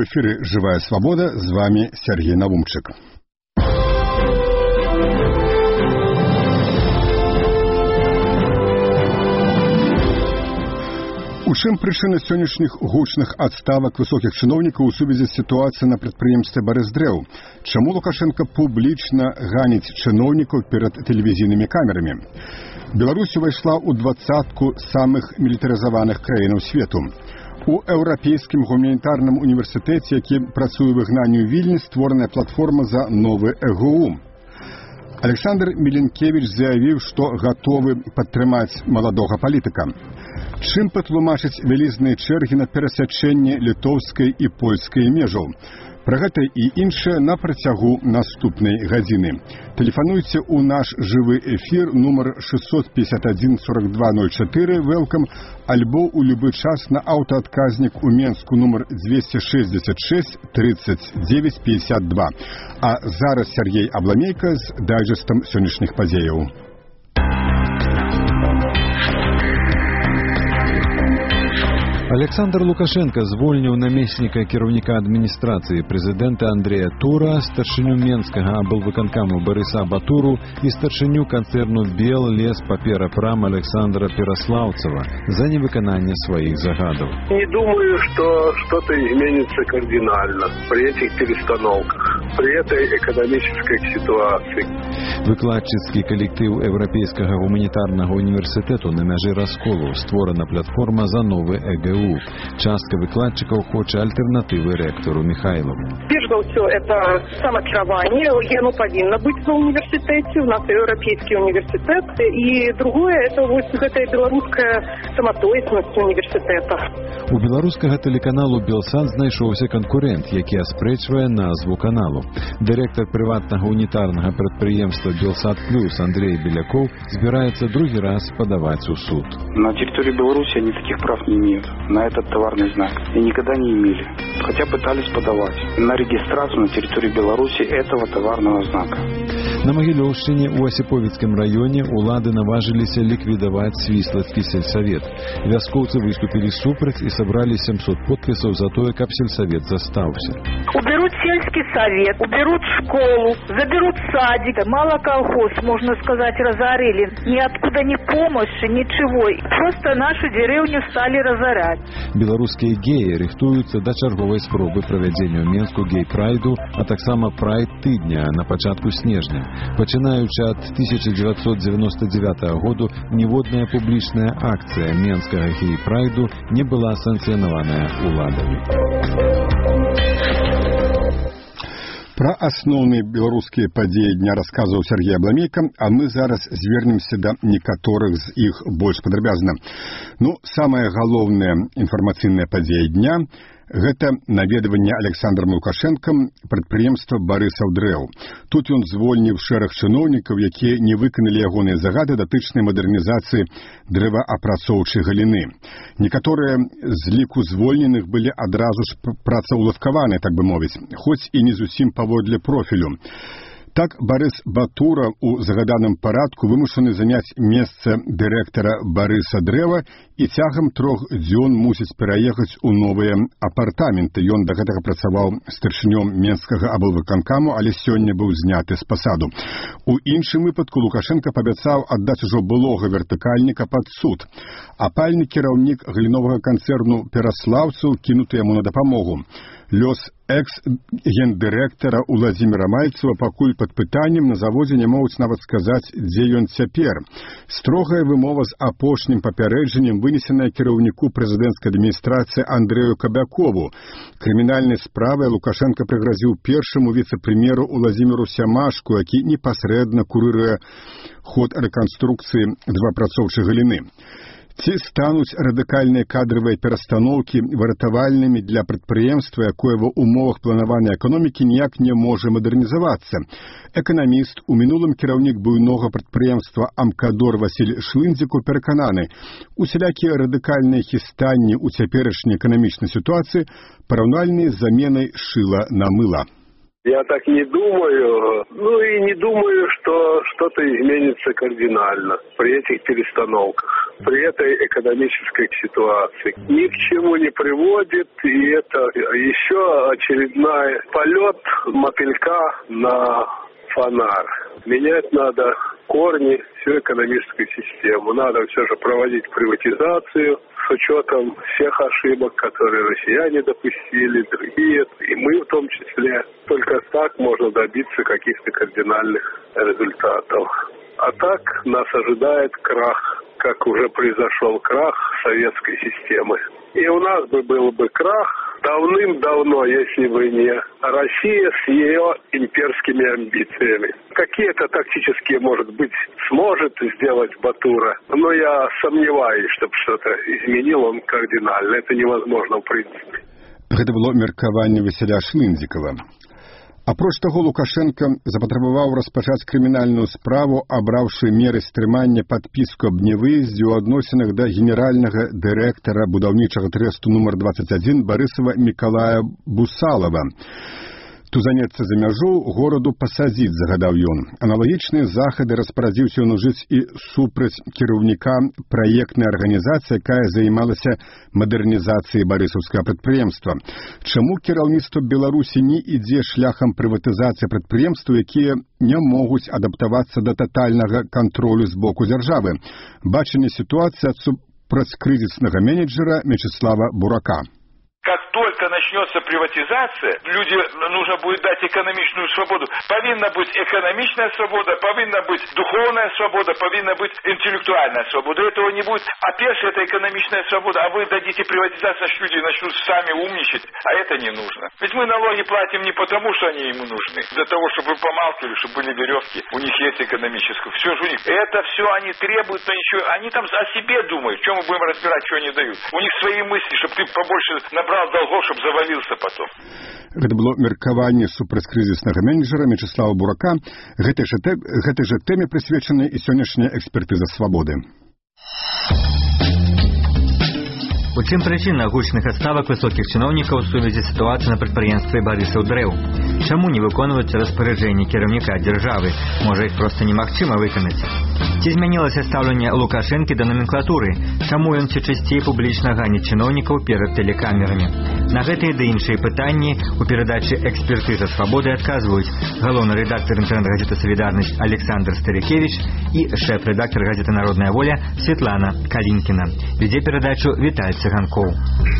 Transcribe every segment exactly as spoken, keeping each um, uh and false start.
эфире «Живая свобода». С вами Сергей Навумчик. У чым прычына сённяшніх гучных адставак высокіх чыноўнікаў у сувязі з сітуацыяй на прадпрыемстве «Барысдрэў»? Чаму Лукашенко публічна ганіць чыноўнікаў перад тэлевізійнымі камерамі? Беларусь увайшла ў двадцатку самых мілітарызаваных краінаў свету. У Еўрапейскім гуманітарным універсітэце, які працуе ў выгнанні ў Вільні, створаная платформа за новы э гэ у. Александр Міленкевіч заявіў, што гатовы падтрымаць маладога палітыка. Чым патлумачыць вялізныя чэргі на перасячэнне літоўскай і польскай межаў? Пра гэта і іншае на працягу наступнай гадзіны. Тэлефануйце ў наш жывы эфір нумар шестьсот пятьдесят один сорок два ноль четыре «Welcome» альбо ў любы час на аўтаадказнік у Менску нумар двести шестьдесят шесть тридцать девять пятьдесят два. А зараз Сергей Абламейка з дайджэстам сённяшніх падзеяў. Александр Лукашенко звольніў намесніка кіраўніка адміністрацыі прэзідэнта Андрэя Тура, старшыню Менскага аблвыканкаму Барыса Батуру і старшыню канцэрну «Беллеспаперапрам» Александра Пераслаўцева за невыкананне сваіх загадаў. Не думаю, что что-то изменится кардинально при этих перестановках, при этой экономической ситуации. Выкладчыцкі калектыў Еўрапейскага гуманітарнага універсітэту на мяжы расколу створана платформа за новы э гэ у. Частка выкладчыкаў хоча альтэрнатывы рэктару Михайлову. Прежде всего, это самокіраванне, яно повинно быть на университете, у нас Европейский университет, и другое, это вот эта белорусская самотоественность университета. У беларускага тэлеканалу «Белсат» знайшоўся канкурэнт, які аспрэчвае назву каналу. Дырэктар прыватнага унітарнага прадпрыемства «Белсат Плюс» Андрей Беляков збіраецца другі раз падаваць у суд. На территории Беларуси они таких прав не имеют на этот товарный знак и никогда не имели, хотя пытались подавать на регистрацию на территории Беларуси этого товарного знака. На Магілёўшчыне у Асіповіцкім раёне улады наважыліся ліквідаваць Свіслацкі сельсавет. Вяскоўцы выступілі супраць і сабралі семьсот подпісаў за тое, каб сельсавет застаўся. Уберут сельский совет, уберут школу, заберут садик. Мало колхоз, можно сказать, разорили. Ниоткуда ни помощи, ничего. Просто нашу деревню стали разорять. Беларускія геі рыхтуюцца да чарговай спробы правядзення ў Менску гей-прайду, а таксама прайд-тыдня на пачатку снежня. Пачынаючы ад тысяча девятьсот девяносто девятого году ніводная публічная акцыя менскага гей-прайду не была санкцыянаваная уладамі. Пра асноўныя беларускія падзеі дня расказваў Сергей Абламейка, а мы зараз звернемся да некаторых з іх больш падрабязна. Ну, самая галоўная інфармацыйная падзея дня – гэта наведванне Александром Лукашэнкам прадпрыемства «Барысаўдрэў». Тут ён звольніў шэраг чыноўнікаў, якія не выканалі ягоныя загады датычнай мадэрнізацыі дрэваапрацоўчай галіны. Некаторыя з ліку звольненых былі адразу ж працаўладкаваны, так бы мовіць, хоць і не зусім паводле профілю. Так, Барыс Батура у загаданым парадку вымушаны заняць месца дырэктара Барысадрэва і цягам трох дзён мусіць пераехаць у новыя апартаменты. Ён да гэтага працаваў старшынём Менскага аблвыканкаму, але сёння быў зняты з пасаду. У іншым выпадку Лукашенко пабяцаў аддаць ужо былога вертыкальніка пад суд. Апальны кіраўнік галіновага канцэрну Пераслаўцаў кінуты яму на дапамогу. Лёс экс-гендырэктара Уладзіміра Мальцева пакуль пад пытаннем, на заводзе не могуць нават сказаць, дзе ён цяпер. Строгая вымова з апошнім папярэджаннем вынесеная кіраўніку прэзідэнцкай адміністрацыі Андрэю Кабякову. Крымінальнай справай Лукашенко прыгразіў першаму віцэ-прэм'еру Уладзіміру Сямашку, які непасрэдна курыруе ход рэканструкцыі дрэваапрацоўчай галіны. Ці стануць радыкальныя кадравыя перастаноўкі выратавальнымі для прадпрыемства, якое ва ўмовах планаванай эканомікі ніяк не можа мадэрнізавацца? Эканаміст, у мінулым кіраўнік буйнога прадпрыемства «Амкадор» Васіль Шлындзіку перакананы, усялякія радыкальныя хістанні ў цяперашняй эканамічнай сітуацыі параўнальныя з заменай шыла на мыла. Я так не думаю. Ну и не думаю, что что-то изменится кардинально при этих перестановках. при этой экономической ситуации. Ни к чему не приводит, и это еще очередной полет мотылька на фонарь. Менять надо корни всю экономическую систему. Надо все же проводить приватизацию с учетом всех ошибок, которые россияне допустили, другие, и мы в том числе. Только так можно добиться каких-то кардинальных результатов. А так нас ожидает крах, как уже произошел крах советской системы. И у нас бы был бы крах давным-давно, если бы не Россия с ее имперскими амбициями. Какие-то тактические, может быть, сможет сделать Батура, но я сомневаюсь, чтобы что-то изменил он кардинально. Это невозможно в принципе. Это было меркаванне Василя Шлындзікова. Апроч таго, Лукашенко запатрабаваў распачаць крымінальную справу, абраўшы меры стрымання падпіску аб нявыездзе ў адносінах да генеральнага дырэктара будаўнічага трэсту нумар двадцать один Барысава Мікалая Бусалава. Тузанецца за мяжу, гораду пасадзіць, загадаў ён. Аналагічныя захады распарадзіўся ён ужыць і супраць кіраўніка праектнай арганізацыі, якая займалася мадэрнізацыяй барысаўскага прадпрыемства. Чаму кіраўніцтва Беларусі не ідзе шляхам прыватызацыі прадпрыемстваў, якія не могуць адаптавацца да татальнага кантролю з боку дзяржавы? Бачанне сітуацыі ад супрацькрызіснага менеджера Мячеслава Бурака. Как только начнется приватизация, люди нужно будет дать экономичную свободу. Повинна быть экономичная свобода, повинна быть духовная свобода, повинна быть интеллектуальная свобода. Этого не будет. А первое это экономичная свобода. А вы дадите приватизацию, значит люди начнут сами умничать. А это не нужно. Ведь мы налоги платим не потому, что они ему нужны. Для того, чтобы вы помалкивали, чтобы были веревки. У них есть экономическое. Все же у них. Это все они требуют, а еще они там о себе думают. Чем мы будем разбирать, что они дают. У них свои мысли, чтобы ты побольше набрал долгов, чтобы завалился потом. Гэта было меркаванне супрацькрызіснага менеджера Мячеслава Бурака. Гэтай жа, тэ... гэтай жа тэме прысвечана і сённяшняя экспертыза свабоды. У чым прычына гучных адставак высокіх чыноўнікаў у сувязі з сітуацыяй на прадпрыемстве Барысаў Дрэў? Чаму не выконваюцца распараджэнні кіраўніка дзяржавы? Можа, іх проста немагчыма выканаць? Ці змянілася стаўленне Лукашэнкі да номенклатуры? Чаму ён ці часцей публічна ганіць чыноўнікаў перад тэлекамерамі? На гэтыя ды іншыя пытанні у перадачы «Экспертыза свабоды» адказваюць галоўны рэдактар інтэрнэт-газеты «Салідарнасць» Александр Старикевич і шэф-рэдактар газеты «Народная воля» Светлана Калінкіна. Вядзе перадачу Віталь Цыганкоў.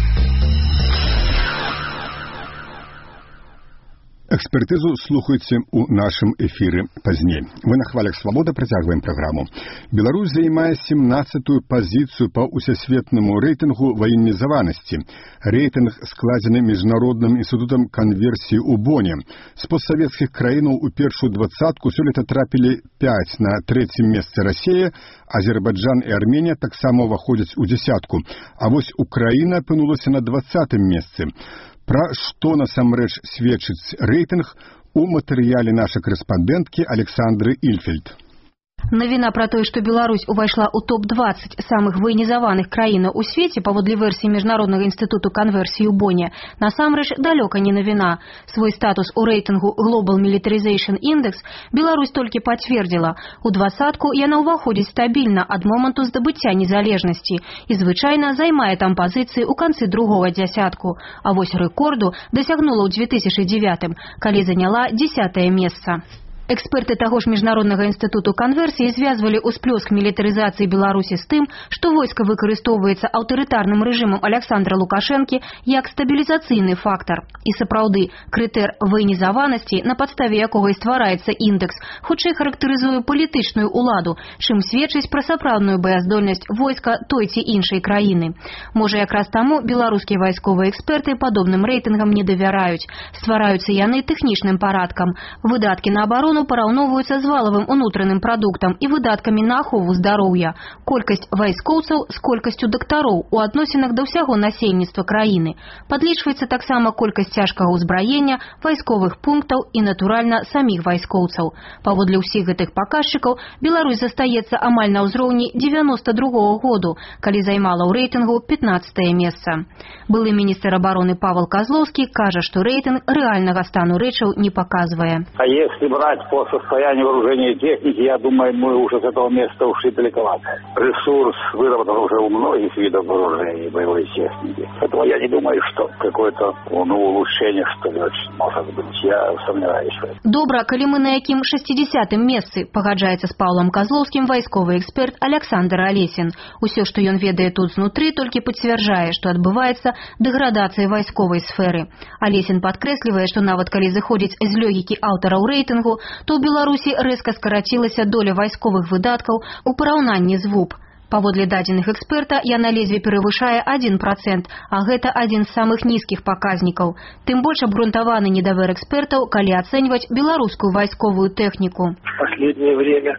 Экспертызу слухайце ў нашым эфіры пазней. Мы на хвалях свабоды працягваем праграму. Беларусь займае семнаццатую пазіцыю па ўсесветнаму рэйтынгу ваенізаванасці. Рэйтынг складзены міжнародным інстытутам канверсіі ў Боне. З постсавецкіх краінаў у першую двадцатку сёлета трапілі пяць. На трэцім месцы Расія, Азербайджан і Арменія таксама ўваходзяць у дзясятку. А вось Украіна апынулася на двадцатым месцы. Пра што насамрэч сведчыць рэйтынг у матэрыяле нашай корэспандэнткі Александры Ільфельд. Навіна пра тое, што Беларусь увайшла ў топ двадцать самых ваенізаваных краінаў у свеце паводле версіі Міжнароднага інстытуту канверсіі ў Боне, насамрэч далёка не навіна. Свой статус у рэйтынгу Global Militarization Index Беларусь толькі пацвердзіла. У двадцатку яна ўваходзіць стабільна ад моманту здабыцця незалежнасці і звычайна займае там пазіцыі ў канцы другога дзясятку. А вось рэкорду дасягнула ў две тысячы дзевятым, калі заняла дзесятае месца. Эксперты таго ж Міжнароднага інстытуту канверсіі звязвалі ўсплёск мілітарызацыі Беларусі з тым, што войска выкарыстоўваецца аўтарытарным рэжымам Александра Лукашэнкі як стабілізацыйны фактар. І сапраўды, крытэр ваенізаванасці, на падставе якога і ствараецца індэкс, хутчэй характарызуе палітычную ўладу, чым сведчыць пра сапраўдную баяздольнасць войска той ці іншай краіны. Можа, якраз таму беларускія вайсковыя эксперты падобным рэйтынгам не давяраюць. Ствараюцца яны тэхнічным парадкам. Выдаткі на абарону параўноўваюцца з валавым унутраным прадуктам і выдаткамі на ахову здароўя. Колькасць вайскоўцаў з колькасцю дактароў у адносінах да ўсяго насельніцтва краіны. Падлічваецца таксама колькасць цяжкага ўзбраення, вайсковых пунктаў і, натуральна, саміх вайскоўцаў. Паводле ўсіх гэтых паказчыкаў Беларусь застаецца амаль на ўзроўні дзевяноста другога году, калі займала ў рэйтынгу пятнаццатае месца. Былы міністр абароны Павел Козловскі кажа, што рэйтынг рэальнага стану рэчаў не паказвае. А если брать по состоянию вооружения и техники, я думаю, мы уже с этого места ушли далековато. Ресурс выработан уже у многих видов вооружений и боевой техники. Поэтому я не думаю, что какое-то ну, улучшение, что ли, может быть. Я сомневаюсь в этом. Добра, калі мы на якім шестидесятым месцы, пагаджаецца з Паўлам Казлоўскім вайсковы эксперт Александр Алесін. Усё, што ён ведае тут знутры, толькі пацвярджае, што адбываецца дэградацыя вайсковай сферы. Алесін падкрэслівае, што нават калі зыходзіць з логікі аўтараў рэйтынгу, то ў Беларусі рэзка скарацілася доля вайсковых выдаткаў у параўнанні з вэ у пэ. Паводле дадзеных эксперта, яна ледзьве перавышае адзін працэнт, а гэта адзін з самых нізкіх паказнікаў. Тым больш абгрунтаваны недавер экспертаў, калі ацэньваць беларускую вайсковую тэхніку. В последнее время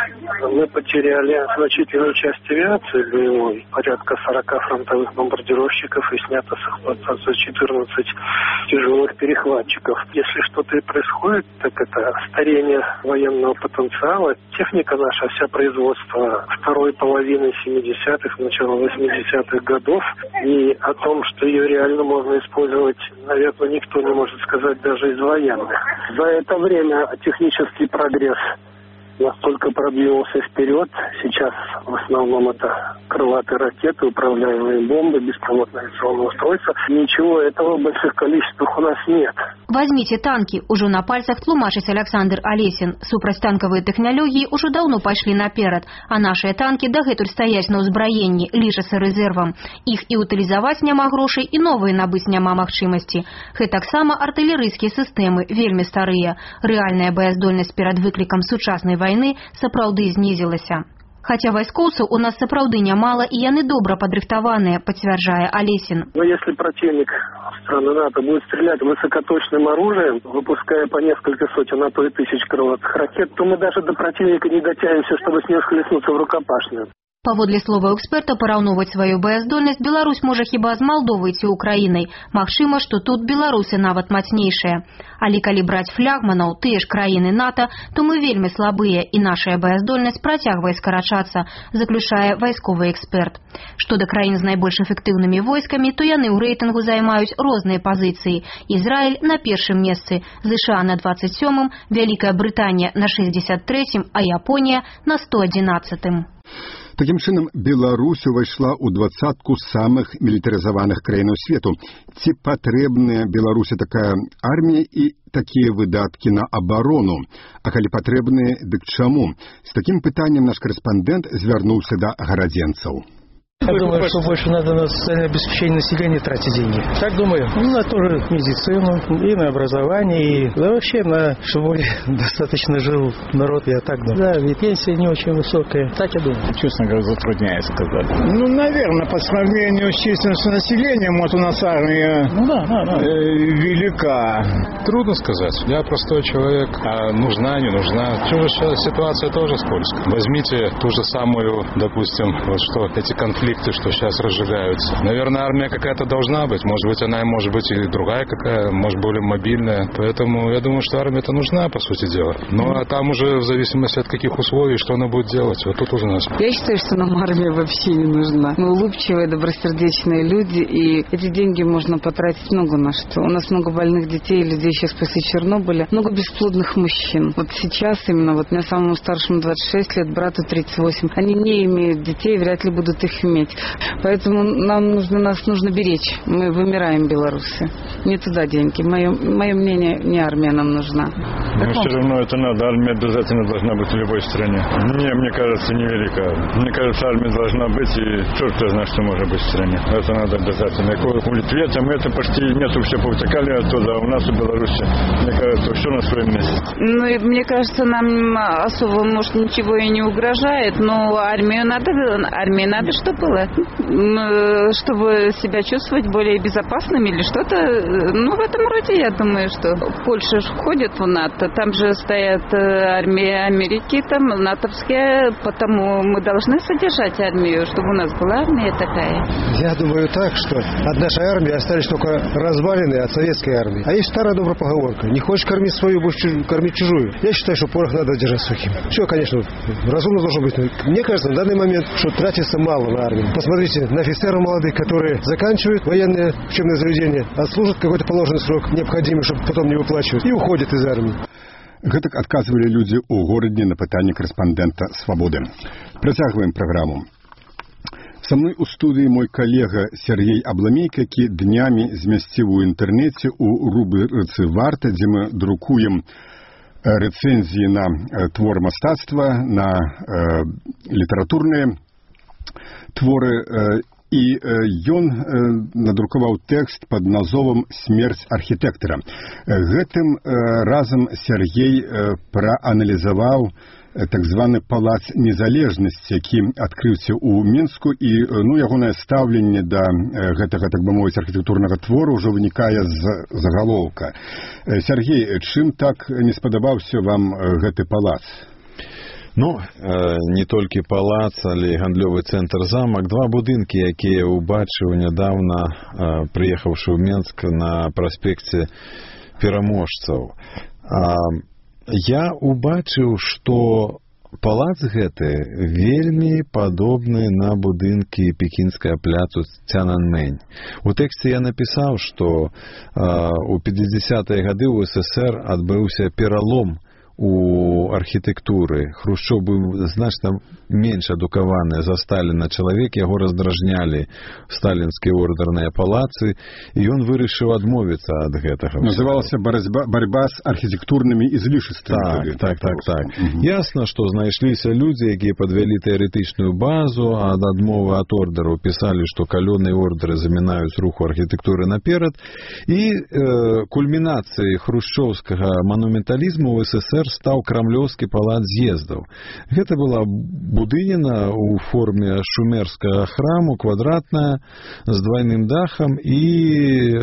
мы потеряли значительную часть авиации боевой, порядка сорока фронтовых бомбардировщиков, и снято с эксплуатации четырнадцать тяжелых перехватчиков. Если что-то и происходит, так это старение военного потенциала. Техника наша, вся производство второй половины семидесятых, начала восьмидесятых годов, и о том, что ее реально можно использовать, наверное, никто не может сказать даже из военных. За это время технический прогресс настолько продвинулся вперед. Сейчас в основном это крылатые ракеты, управляемые бомбы, беспилотные авиационные устройства. Ничего этого в больших количествах у нас нет. Возьмите танки. Уже на пальцах тлумачыць Александр Алесін. Супрацьтанкавыя тэхналогіі ўжо даўно пайшлі наперад, а нашыя танкі дагэтуль стаяць на ўзбраенні, лічацца рэзервам. Іх і утылізаваць няма грошай, і новыя набыць няма магчымасці. Гэтаксама артылерыйскія сістэмы вельмі старыя. Рэальная баяздольнасць перад выклікам сучаснай вайны сапраўды знізілася. Хаця вайскоўцаў у нас сапраўды нямала, і яны добра падрыхтаваныя, пацвярджае Алесін. Но если противник страны НАТО будет стрелять высокоточным оружием, выпуская по несколько сотен, а то и тысяч крылатых ракет, то мы даже до противника не дотянемся, чтобы с ним схлестнуться в рукопашную. Паводле слова эксперта, параўноўваць сваю баяздольнасць Беларусь можа хіба з Малдовай ці Украінай. Магчыма, што тут беларусы нават мацнейшыя. Але калі браць флягманаў, тыя ж краіны НАТО, то мы вельмі слабыя, і нашая баяздольнасць працягвае скарачацца, заключае вайсковы эксперт. Што да краін з найбольш эфектыўнымі войскамі, то яны ў рэйтынгу займаюць розныя пазіцыі. Ізраіль на першым месцы, ЗША на двадцать сёмым, Вялікая Брытанія на шестьдесят третьем, а Японія на сто одиннадцатым. Таким чынам, Беларусь увайшла ў двадцатку самых мілітарызаваных краінаў свету. Ці патрэбная Беларусі такая армія і такія выдаткі на абарону? А калі патрэбныя, дык чаму? З такім пытаннем наш корэспандэнт звярнуўся да гарадзенцаў. Я думаю, что больше надо на социальное обеспечение населения тратить деньги. Так думаю. Ну, на тоже медицину, и на образование, и да, вообще на, чтобы достаточно жил народ, я так думаю. Да, и пенсия не очень высокая. Так я думаю. Честно говоря, затрудняется сказать. Ну, наверное, по сравнению с численностью населения, вот у нас армия ну, да, да, да. Э, велика. Трудно сказать. Я простой человек. А нужна, не нужна. Сейчас ситуация тоже скользкая. Возьмите ту же самую, допустим, вот что эти конфликты, что сейчас разжигаются. Наверное, армия какая-то должна быть. Может быть, она может быть или другая какая, может, более мобильная. Поэтому я думаю, что армия-то нужна, по сути дела. Ну, а там уже в зависимости от каких условий, что она будет делать. Вот тут уже нас. Я считаю, что нам армия вообще не нужна. Мы улыбчивые, добросердечные люди, и эти деньги можно потратить много на что. У нас много больных детей, людей сейчас после Чернобыля, много бесплодных мужчин. Вот сейчас именно, вот мне самому старшему двадцать шесть лет, брату тридцать восемь. Они не имеют детей, вряд ли будут их иметь. Поэтому нам нужно, нас нужно беречь. Мы вымираем, белорусы. Не туда деньги. Мое, мое мнение, не армия нам нужна. Но все равно это надо. Армия обязательно должна быть в любой стране. Не, мне кажется, невелика. Мне кажется, армия должна быть, и черт знает, что может быть в стране. Это надо обязательно. У Литве там это почти нету, все повтекали оттуда, а у нас в Беларуси, мне кажется, все на своем месте. Ну, и мне кажется, нам особо, может, ничего и не угрожает, но армию надо, армии надо, чтобы было, чтобы себя чувствовать более безопасными или что-то. Ну, в этом роде, я думаю, что Польша входит в НАТО, там же стоят армии Америки, там натовские, потому мы должны содержать армию, чтобы у нас была армия такая. Я думаю так, что от нашей армии остались только развалины от советской армии. А есть старая добрая поговорка: не хочешь кормить свою, будешь кормить чужую. Я считаю, что порох надо держать сухим. Все, конечно, разумно должно быть. Мне кажется, на данный момент, что тратится мало на армию. Посмотрите на офицеров молодых, которые заканчивают военное учебное заведение, отслужат какой-то положенный срок, необходимый, чтобы потом не выплачивать, и уходят из армии. Гэтак адказвалі людзі ў горадзе на пытанне карэспандэнта «Свабоды». Працягваем праграму. Са мной у студыі мой калега Сергей Абламейка, які днямі змясціў у інтэрнэце ў рубрыцы «Варта», дзе мы друкуем рэцэнзіі на твор мастацтва, на э, літаратурныя творы, э, і ён э, надрукаваў тэкст пад назвом «Смерць архітэктара». Гэтым э, разам Сергей э, прааналізаваў так званы палац незалежнасці, які адкрыўся ў Мінску, і ну, ягонае стаўленне да гэтага, так бы мовіць, архітэктурнага твору ўжо вынікае з загалоўка. Сергей, чым так не спадабаўся вам гэты палац? Ну, не толькі палац, але і гандлёвы цэнтр замак. Два будынкі, якія ўбачыў нядаўна, прыехаўшы ў Мінск на праспекце Пераможцаў. Я убачыў, што палац гэты вельмі падобны на будынкі пекінскага пляцу Цянаньмэнь. У тэксце я напісаў, што у пятидесятыя гады ў СССР адбыўся пералом у архітэктуры. Хрушчоў быў значна менш адукаваны за Сталіна чалавек, яго раздражнялі сталінскія ордэрныя палацы, і ён вырашыў адмовіцца ад гэтага. Называлася барацьба, барьба з архітэктурнымі ізлішаствамі. Так, так, так, так. Угу. Ясна, што знайшліся людзі, якія падвялі тэарэтычную базу, ад адмовы ад ордэраў пісалі, што калёныя ордэры замінаюць руху архітэктуры наперад, і э, кульмінацыяй хрушчоўскага манументалізму ў СССР стаў крамлёўскі палац з'ездаў. Гэта была будыніна ў форме шумерскага храму, квадратная, з двайным дахам і э,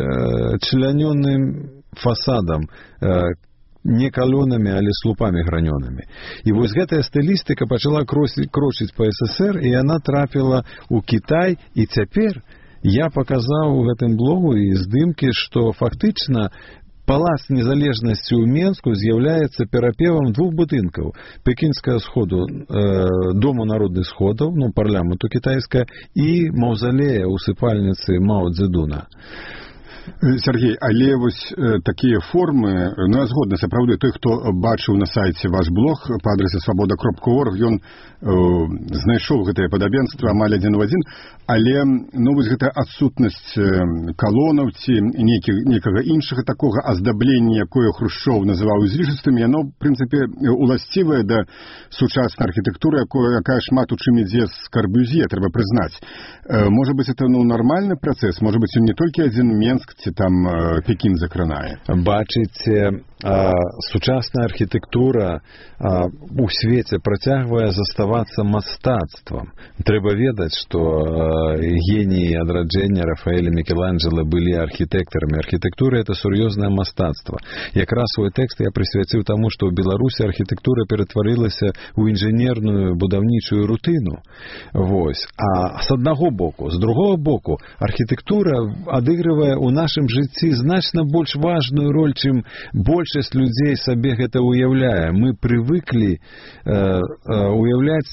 члянёным фасадам, э, не калёнамі, але слупамі гранёнымі. І вось гэтая стылістыка пачала крочыць па СССР, і яна трапіла ў Кітай, і цяпер я паказаў у гэтым блогу і здымкі, што фактычна палац незалежнасці ў Менску з'яўляецца перапевам двух будынкаў: пекінскага сходу, э, дому народных сходаў, ну, парламенту кітайскага, і маўзалея усыпальніцы Мао Цзэдуна. Сергей, але вось э, такія формы, ну, я згодна, сапраўды, той, хто бачыў на сайце ваш блог па адрасе свабода кропка орг, ён э, знайшоў гэтае падабенства амаль адзін у адзін, але, ну, вось гэта адсутнасць э, калонаў ці нейкі, нейкага іншага такога аздаблення, якое Хрушчоў называў ізлішаствамі, яно, в прынцыпе, уласцівае да сучаснай архітэктуры, якое, якая шмат у чым ідзе з Карбюзье, трэба прызнаць. Э, можа быць, это, ну, нармальны працэс, можа быць, он не толькі адзін Менск, ці там э, Пекін закранае. Бачыце, а, сучасная архітэктура а, у свеце працягвае заставацца мастацтвам. Трэба ведаць, што а, геніі адраджэння Рафаэля, Мікеланджела былі архітэктарамі. Архітэктура — это сур'ёзнае мастацтва. Якраз свой тэкст я прысвяціў таму, што ў Беларусі архітэктура ператварылася ў інжынерную будаўнічую рутыну. Вось. А з аднаго боку, з другого боку, архітэктура адыгрывае ў нашым жыцці значна больш важную роль, чым большасць людзей сабе гэта уяўляе. Мы прывыклі э, э, уяўляць,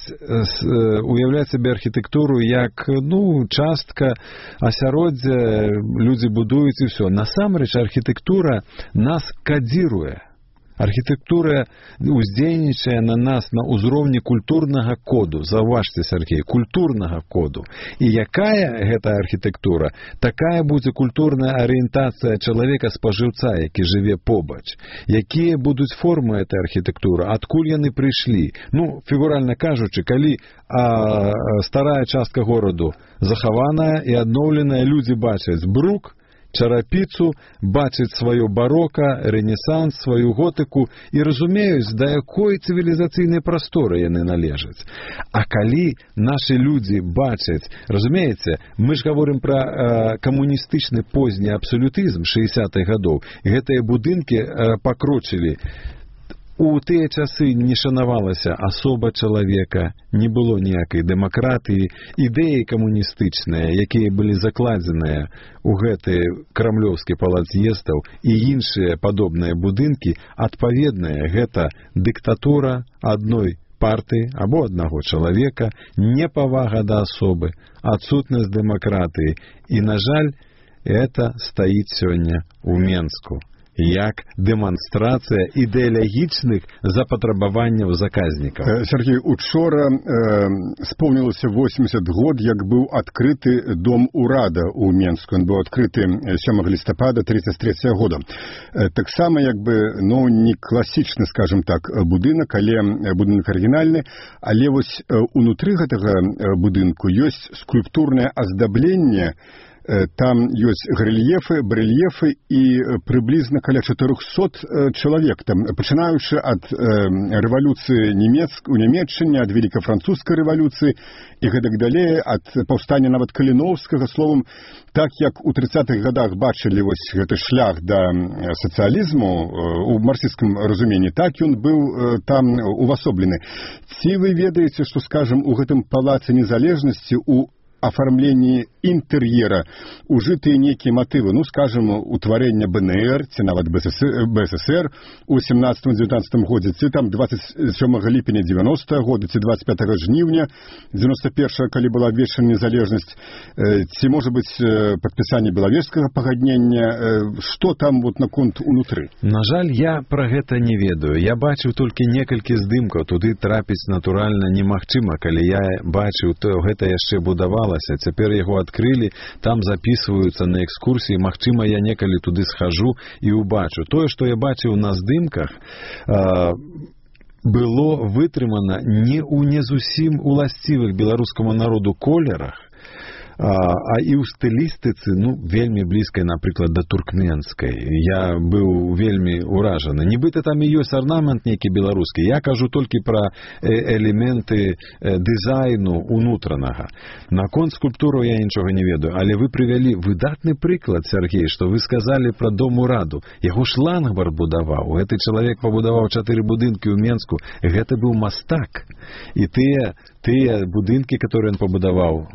э, уяўляць сабе архітэктуру як, ну, частка асяроддзя, людзі будуюць і ўсё. Насамрэч архітэктура нас кадзіруе. Архітэктура уздзейнічае на нас на ўзроўні культурнага коду. Заўважце, Сергей, культурнага коду. І якая гэта архітэктура, такая будзе культурная арыентацыя чалавека-спажыўца, які жыве побач. Якія будуць формы этой архітэктуры, адкуль яны прыйшлі. Ну, фігуральна кажучы, калі а, старая частка гораду захаваная і адноўленая, людзі бачаць брук, чарапіцу, бачыць сваё барока, рэнесанс, сваю готыку і разумеюць, да якой цывілізацыйнай прасторы яны належаць. А калі нашы людзі бачаць, разумееце, мы ж гаворым пра э, камуністычны позні абсалютызм шэсцідзятых гадоў, гэтыя будынкі э, пакрочылі. У тыя часы не шанавалася асоба чалавека, не было ніякай дэмакратыі, ідэі камуністычныя, якія былі закладзеныя ў гэты крамлёўскі палац з'ездаў і іншыя падобныя будынкі, адпаведныя, гэта дыктатура адной партыі або аднаго чалавека, непавага да асобы, адсутнасць дэмакратыі. І, на жаль, это стаіць сёння ў Менску. як дэманстрацыя ідэалагічных запатрабаванняў заказнікаў. Сергей, учора э, спомнілася восемьдесят год, як быў адкрыты дом урада ў Менску. Ён быў адкрыты сёмага лістапада тридцать третьего года. Э, таксама як бы, ну, не класічны, скажем так, будынак, але будынак арыгінальны, але вось э, унутры гэтага будынку ёсць скульптурнае аздабленне. Там ёсць рэльефы, барэльефы і прыблізна каля чатырохсот чалавек, там, пачынаючы ад э, рэвалюцыі нямецк, у Нямецчыне, ад великафранцузскай рэвалюцыі і гэтак далей, ад паўстання нават Каліноўскага. Словам, так як у тридцатых годах бачылі вось гэты шлях да сацыялізму у марксісцкім разуменні, так ён быў там увасоблены. Ці вы ведаеце, што, скажам, у гэтым палацы незалежнасці у оформлении интерьера ужитые некие мотивы, ну, скажем, утворение БНР, ці нават БССР у семнадцатым-девятнадцатым годзе, ці там двадцать сёмага ліпеня девяностого года, ці двадцать пятого жніўня девяносто первого, калі была абвешчана незалежнасць, ці, может быть, подписание Беловежского пагаднення, что там вот наконт унутры? На жаль, я про гэта не ведаю. Я бачыў толькі некалькі здымкаў, туды трапіць натуральна немагчыма, калі я бачыў, то гэта яшчэ будавалася. Цяпер яго адкрылі, там записываюцца на экскурсіі, магчыма, я некалі туды схожу і убачу. Тое, што я бачыў на здымках, было вытрымана не ў не зусім уласцівых беларускаму народу колерах, а і ў стылістыцы, ну, вельмі блізкай, напрыклад, да туркменскай. Я быў вельмі ўражаны. Нібыта там і ёсць арнамент нейкі беларускі. Я кажу толькі пра элементы дызайну унутранага. Наконт скульптуру я нічога не ведаю, але вы прывялі выдатны прыклад, Сергей, што вы сказалі пра дом ураду. Яго Шлангбард будаваў. Гэты чалавек пабудаваў чатыры будынкі ў Менску. Гэта быў мастак. І тыя, тыя будынкі, которые ён пабудаваў,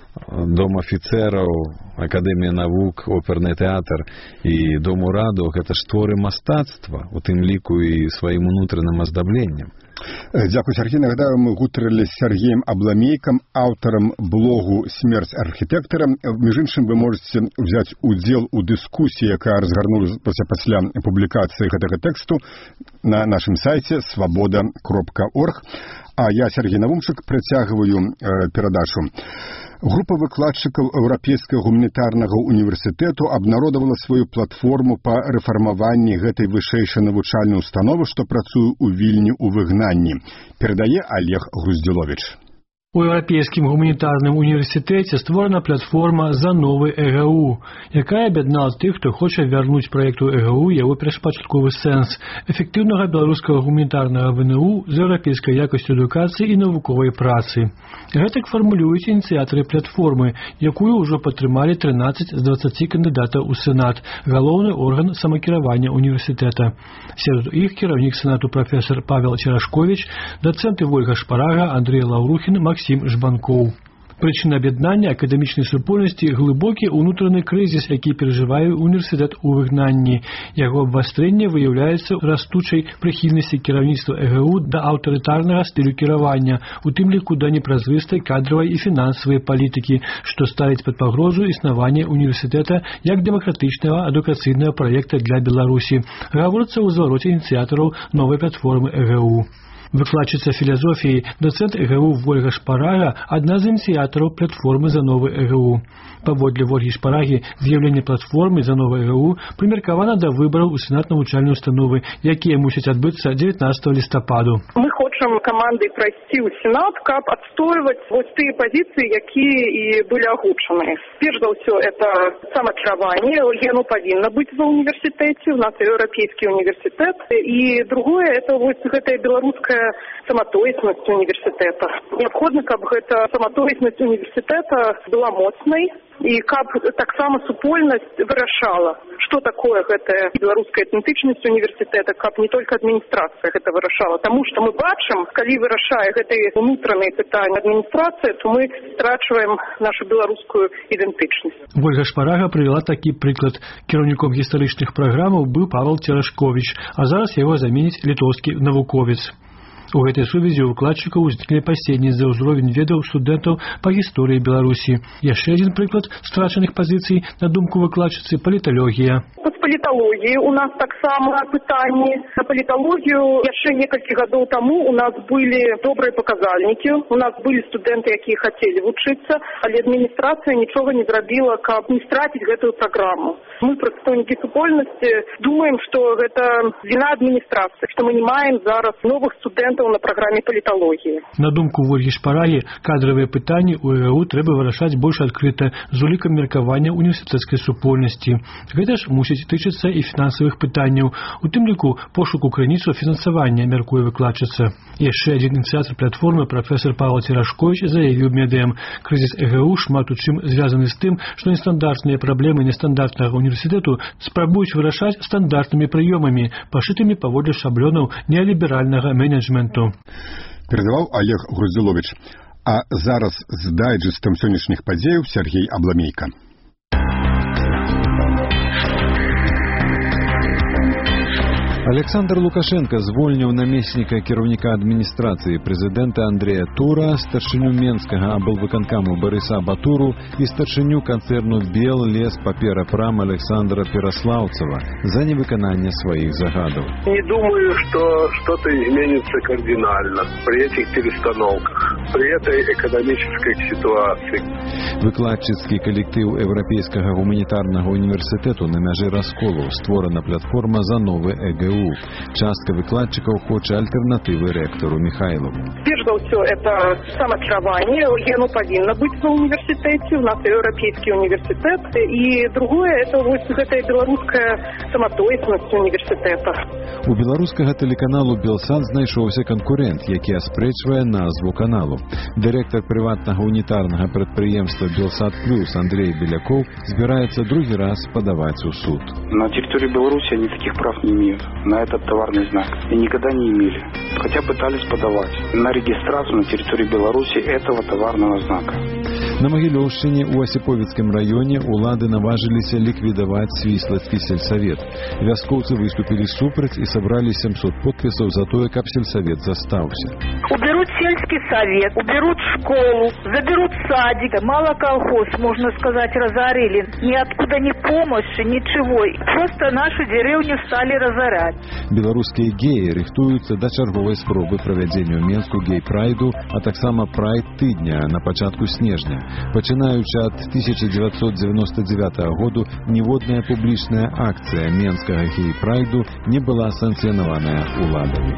Дом офіцераў, Акадэмія навук, оперны тэатр і Дом ураду, гэта ж творы мастацтва, у тым ліку і сваім унутраным аздабленнем. Дякую, Сергей. Нагадаю, мы гутарылі з Сергеем Абламейкам, аўтарам блогу «Смерць архітэктара». Між іншым, вы можете взяць удзел у дыскусіі, якая разгарнулася пасля публікацыі гэтага тэксту на нашым сайце свабода кропка орг. А я, Сергей Навумчык, працягваю э, перадачу. Група выкладчыкаў Еўрапейскага гуманітарнага універсітэту абнародавала сваю платформу па рэфармаванні гэтай вышэйшай навучальнай установы, што працуе ў Вільні ў выгнанні. Перадае Олег Груздзіловіч. У Еўрапейскім гуманітарным універсітэце створана платформа «За новы ЭГУ», якая аб'яднала тых, хто хоча вярнуць праекту ЭГУ яго першапачатковы сэнс – эфектыўнага беларускага гуманітарнага ВНУ з еўрапейскай якасцю адукацыі і навуковай працы. Гэтак фармулююць ініцыятары платформы, якую ўжо падтрымалі трынаццаць з дваццаці кандыдатаў у Сенат, галоўны орган самакіравання універсітэта. Сярод іх кіраўнік Сенату прафесор Павел Черашкович, дацэнты Вольга Шпарага, Андрей Лаўрухін, Максим Жбанкоў. Прычына аб'яднання акадэмічнай супольнасці – глыбокі ўнутраны крызіс, які перажывае універсітэт у выгнанні. Яго абвастрэнне выяўляецца растучай прыхільнасці кіраўніцтва ЭГУ да аўтарытарнага стылю кіравання, у тым ліку да непразрыстай кадравай і фінансавай палітыкі, што ставіць пад пагрозу існавання універсітэта як дэмакратычнага адукацыйнага праекта для Беларусі. Гаворыцца ў звароце ініцыятараў новай платформы ЭГУ. Выкладчыца філазофіі, доцент ЭГУ Вольга Шпарага – адна з ініцыятараў платформы «За новы ЭГУ». Паводле Вольгі Шпарагі, з'яўленне платформы «За новы ЭГУ» прымеркавана да выбараў у Сенат навучальнай установы, якія мусяць адбыцца дзевятнадцатого лістападу. Мы хочам камандай прайсці ў Сенат, каб адстойваць вось тыя пазіцыі, якія і былі агучаны. Перш за ўсё, это самакіраванне, яно павінна быць ва універсітэце, у нас еўрапейскі універсітэт, і другое, это вось гэтая беларуская саматоеснасць універсітэта. Неабходна, каб гэта саматоеснасць універсітэта была моцнай, і каб таксама супольнасць вырашала, што такое гэтая беларуская ідэнтычнасць універсітэта, каб не толькі адміністрацыя гэта вырашала. Таму што мы бачым, калі вырашае гэтыя унутраныя пытанні адміністрацыя, то мы страчваем нашу беларускую ідэнтычнасць. Вольга Шпарага прывяла такі прыклад. Кіраўніком гістарычных праграмаў быў Павел Черашкович, а зараз яго заменіць літоўскі навуковец. У гэтай сувязі у выкладчыкаў узніклі апасенні за ўзровень ведаў студэнтаў па гісторыі Беларусі. Яшчэ адзін прыклад страчаных пазіцый, на думку выкладчыцы, паліталогія. З паліталогіі у нас таксама пытанні. На паліталогію яшчэ некалькі гадоў таму у нас былі добрыя паказальнікі. У нас былі студэнты, якія хацелі вучыцца, але адміністрацыя нічога не зрабіла, каб не страціць гэтую праграму. Мы, прадстаўнікі супольнасці, думаем, што гэта віна адміністрацыі, што мы не маем зараз новых студэнтаў на праграме паліталогіі. На думку Вольгі Шпарагі, кадравыя пытанні ў ЭГУ трэба вырашаць больш адкрыта з улікам меркавання універсітэцкай супольнасці. Гэта ж мусіць тычыцца і фінансавых пытанняў, у тым ліку пошуку крыніцу фінансавання, мяркуе выкладчыца. Яшчэ адзін ініцыятар платформы, прафесор Павел Церашкович, заявіў медыям, крызіс ЭГУ шмат у чым звязаны з тым, што нестандартныя праблемы нестандартнага універсітэту спрабуюць вырашаць стандартнымі прыёмамі, пашытымі паводле шаблёнаў неаліберальнага менеджменту. Перадаваў Олег Грузилович. А зараз з дайджэстам сённяшніх падзеяў Сергей Абламейка. Александр Лукашенко звольніў намесніка кіраўніка адміністрацыі прэзідэнта Андрэя Тура, старшыню Менскага аблвыканкаму Барыса Батуру і старшыню канцэрну «Бел лес папера прам» Александра Пераслаўцева за невыкананне сваіх загадаў. Не думаю, что что-то изменится кардинально при этих перестановках, при этой экономической ситуации. Выкладчыцкі калектыў Еўрапейскага гуманітарнага універсітэту на мяжы расколу створана платформа за новы ЭГУ. Частка выкладчиков хочет альтернативы ректору Михайлову. Прежде всего, это самокирование. Оно повинно быть в университете. У нас Европейский университет. И другое, это вот эта белорусская самотоечность университета. У белорусского телеканалу «Белсат» знайшовся конкурент, який аспрэчвае назву каналу. Директор приватного унитарного предприемства «Белсат Плюс» Андрей Беляков збирається другий раз подавать у суд. На территории Беларуси они таких прав не имеют на этот товарный знак. И никогда не имели. Хотя пытались подавать на регистрацию на территории Беларуси этого товарного знака. На Могилевщине у Осиповицком районе улады наважились ликвидовать Свислацкий сельсовет. Вяскоўцы выступили супраць и собрали семьсот подписов за то, как сельсовет застался. Уберут сельский совет, уберут школу, заберут садик. Мало колхоз, можно сказать, разорили. Ниоткуда ни помощи, ничего. Просто нашу деревню стали разорять. Белорусские геи рыхтуются до чарговой спробы проведения в Менску гей-прайду, а так само прайд тыдня на початку снежня. Пачынаючы ад тысяча девятьсот девяносто девятого году ніводная публічная акцыя менскага гей-прайду не была санкцыянаваная уладамі.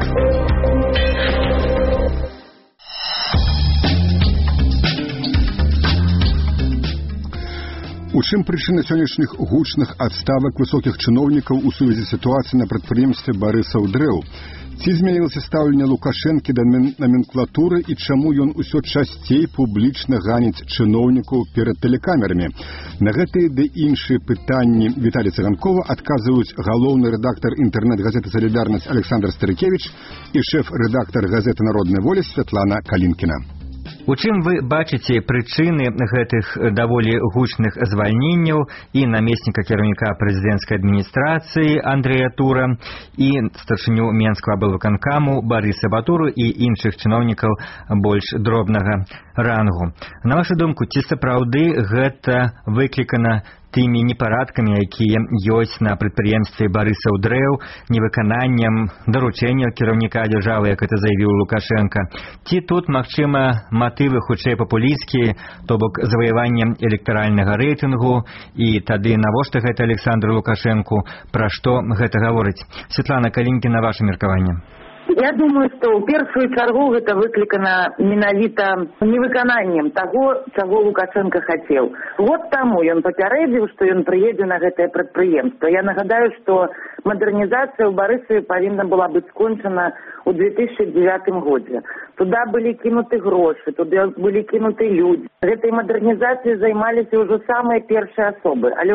У чым прычына сённяшніх гучных адставак высокіх чыноўнікаў у сувязі сітуацыі на прадпрыемстве Барысаў Дрэў? Ці змянілася стаўленне Лукашэнкі да наменклатуры і чаму ён усё часцей публічна ганіць чыноўнікаў перад тэлекамерамі? На гэтыя ды іншыя пытанні Віталій Цыганкова адказваюць галоўны рэдактар інтэрнэт-газеты «Салідарнасць» Александр Старыкевіч і шэф-рэдактар газеты «Народная воля» Святлана Калінкіна. У чым вы бачыце прычыны гэтых даволі гучных звальненняў і намесніка кіраўніка прэзідэнцкай адміністрацыі Андрэя Тура і старшыню Менскага аблвыканкаму Барыса Батуру і іншых чыноўнікаў больш дробнага рангу? На вашу думку, ці сапраўды гэта выклікана тымі непарадкамі, якія ёсць на прадпрыемстве Барысаў Дрэў, невыкананнем даручэнняў кіраўніка дзяржавы, як это заявіў Лукашенко? Ці тут, магчыма, матывы хутчэй папулісцкія, то бок заваяванне электаральнага рэйтынгу, і тады навошта гэта Александру Лукашенку? Пра што гэта гаворыць? Святлана Калінкіна, ваше меркаванне. Я думаю, што ў першую чаргу гэта выклікана менавіта невыкананнем таго, чаго Лукашенко хацеў. Год таму ён папярэдзіў, што ён прыедзе на гэтае прадпрыемства. Я нагадаю, што мадэрнізацыя ў Барысаве павінна была быць скончана ў две тысячи девятым годзе. Туда былі кінуты грошы, туды былі кінуты людзі. Гэтай мадэрнізацыяй займаліся ўжо самыя першыя асобы. Але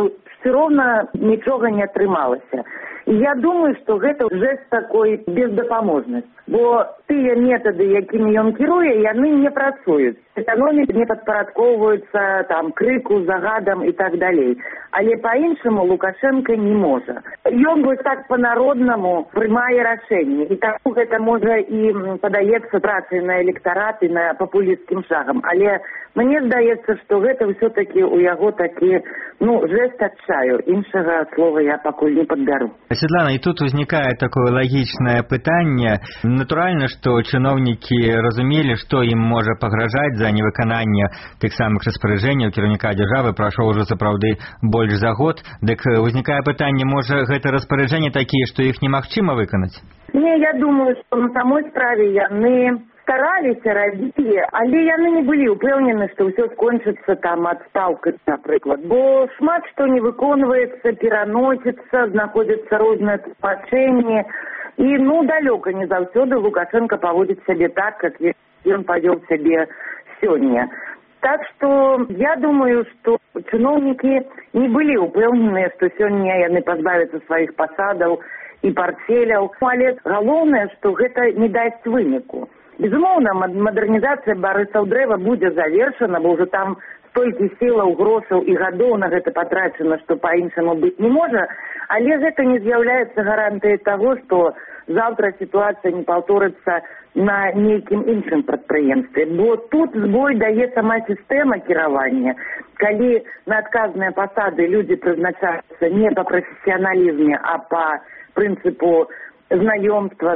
все роўна нічога не атрымалася. І я думаю, што гэта жэст такой бездапаможнасць, бо тыя метады, якімі ён кіруе, яны не працуюць. Эканоміка не падпарадкоўваюцца там крыку, загадам і так далей. Але па-іншаму Лукашенко не можа. Ён вось так па-народнаму прымае рашэнні. І так гэта можа і падаецца працай на электарат і на папулісцкім шагам. Але мне здаецца, што гэта ўсё-такі ў яго такі, ну, жест адчаю. Іншага слова я пакуль не падбяру. Светлана, і тут узнікае такое лагічнае пытанне. Натуральна, што чыноўнікі разумелі, што ім можа пагражаць за невыкананне тых самых распараджэнняў кіраўніка дзяржавы, прайшоў ужо сапраўды больш за год. Дык узнікае пытанне, можа, гэта распараджэнні такія, што іх немагчыма выканаць? Не, я думаю, што на самой справе яны стараліся, рабілі, але яны не былі ўпэўнены, што ўсё скончыцца там адстаўкай, напрыклад. Бо шмат што не выконваецца, пераносіцца, знаходзяцца розныя тлумачэнні. І, ну, далёка не заўсёды Лукашенко паводзіць сябе так, як ён павёў сябе сёння. Так што я думаю, што чыноўнікі не былі ўпэўненыя, што сёння яны пазбавяцца сваіх пасадаў і партфеляў. Але галоўнае, што гэта не дасць выніку. Безумоўна, мадэрнізацыя Барысаўдрэва будзе завершана, бо ўжо там столькі сілаў, грошаў і гадоў на гэта патрачана, што па-іншаму быць не можа, але гэта не з'яўляецца гарантыяй таго, што заўтра сітуацыя не паўторыцца на нейкім іншым прадпрыемстве. Бо тут збой дае сама сістэма кіравання. Калі на адказныя пасады людзі прызначаюцца не па прафесіяналізме, а па прынцыпу знаёмства,